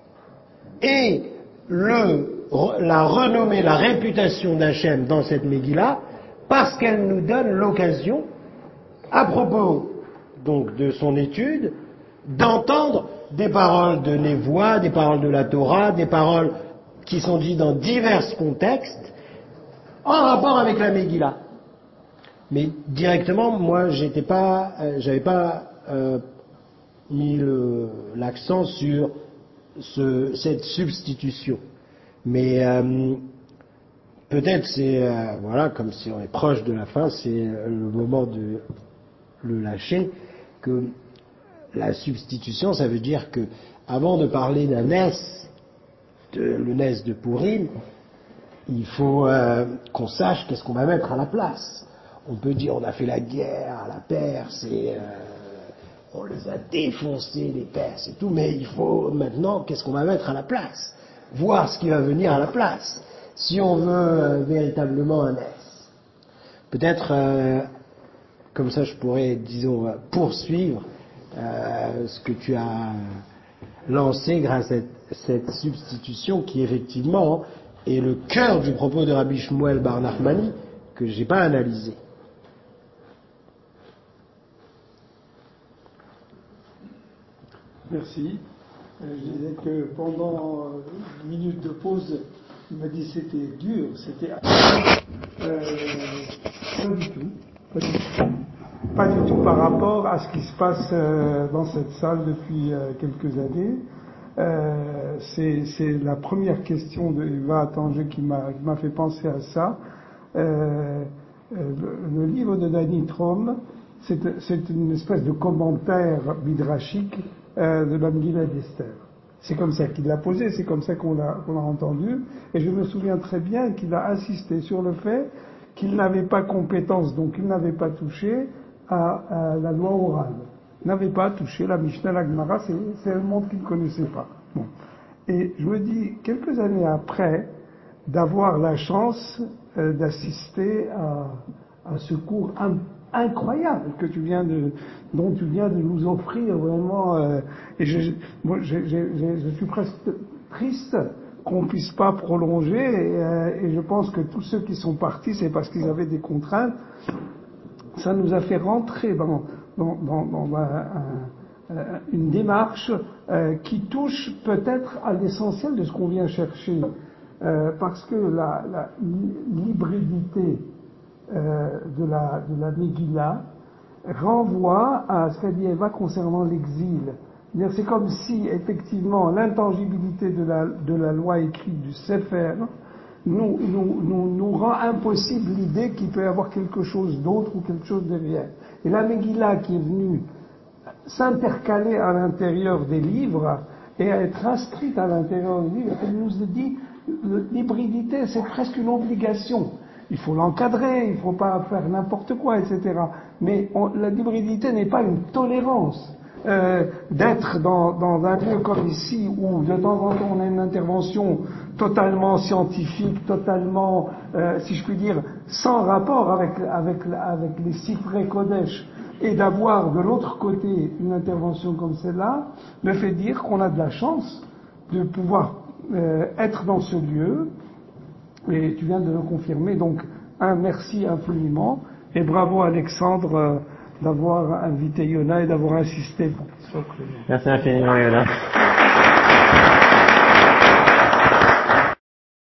et le, la renommée, la réputation d'Hachem dans cette Megillah, parce qu'elle nous donne l'occasion, à propos donc de son étude, d'entendre des paroles de Névoie, des paroles de la Torah, des paroles qui sont dites dans divers contextes, en rapport avec la Megillah. Mais directement, moi, j'étais pas, euh, j'avais pas euh, mis le, l'accent sur ce, cette substitution. Mais euh, peut-être c'est, euh, voilà, comme si on est proche de la fin, c'est le moment de le lâcher, que la substitution, ça veut dire que avant de parler d'un Nes, de, le Nes de Purim, il faut euh, qu'on sache qu'est-ce qu'on va mettre à la place. On peut dire on a fait la guerre à la Perse et euh, on les a défoncés les Perses et tout, mais il faut maintenant qu'est-ce qu'on va mettre à la place, voir ce qui va venir à la place. Si on veut euh, véritablement un Nes, peut-être euh, comme ça je pourrais, disons, poursuivre euh, ce que tu as lancé grâce à cette, cette substitution qui effectivement est le cœur du propos de Rabbi Shmuel Bar Nachmani que j'ai pas analysé. Merci. Euh, je disais que pendant une minute de pause, il m'a dit que c'était dur, c'était... Euh, pas du tout. Pas du tout. Pas du tout par rapport à ce qui se passe euh, dans cette salle depuis euh, quelques années. Euh, c'est, c'est la première question de Eva Tanger qui m'a, qui m'a fait penser à ça. Euh, le, le livre de Danny Trom, c'est, c'est une espèce de commentaire midrashique euh, de la Megillah d'Esther. C'est comme ça qu'il l'a posé, c'est comme ça qu'on l'a, qu'on l'a entendu, et je me souviens très bien qu'il a insisté sur le fait qu'il n'avait pas compétence, donc il n'avait pas touché à, à la loi orale. Il n'avait pas touché la Mishnah, la Gemara, c'est, c'est un monde qu'il ne connaissait pas. Bon. Et je me dis, quelques années après, d'avoir la chance euh, d'assister à, à ce cours in, incroyable que tu viens de, dont tu viens de nous offrir vraiment. Euh, et je, moi, je, je, je, je suis presque triste qu'on puisse pas prolonger. Et, euh, et je pense que tous ceux qui sont partis, c'est parce qu'ils avaient des contraintes. Ça nous a fait rentrer dans, dans, dans, dans un, un, une démarche euh, qui touche peut-être à l'essentiel de ce qu'on vient chercher. Euh, parce que la, la, l'hybridité euh, de la, de la Megillah renvoie à ce qu'a dit Eva concernant l'exil. C'est-à-dire, c'est comme si, effectivement, l'intangibilité de la, de la loi écrite du Sefer nous, nous, nous, nous rend impossible l'idée qu'il peut y avoir quelque chose d'autre ou quelque chose derrière. Et la Megillah qui est venue s'intercaler à l'intérieur des livres et à être inscrite à l'intérieur des livres, elle nous a dit l'hybridité, c'est presque une obligation. Il faut l'encadrer, il ne faut pas faire n'importe quoi, et cetera. Mais on, la l'hybridité n'est pas une tolérance. Euh, d'être dans, dans un lieu comme ici, où de temps en temps on a une intervention totalement scientifique, totalement, euh, si je puis dire, sans rapport avec, avec, avec les Sifrei Kodesh, et d'avoir de l'autre côté une intervention comme celle-là, me fait dire qu'on a de la chance de pouvoir euh, être dans ce lieu, et tu viens de le confirmer, donc un merci infiniment, et bravo Alexandre euh, d'avoir invité Yona et d'avoir insisté pour qu'il soit présent. Merci infiniment, Yona.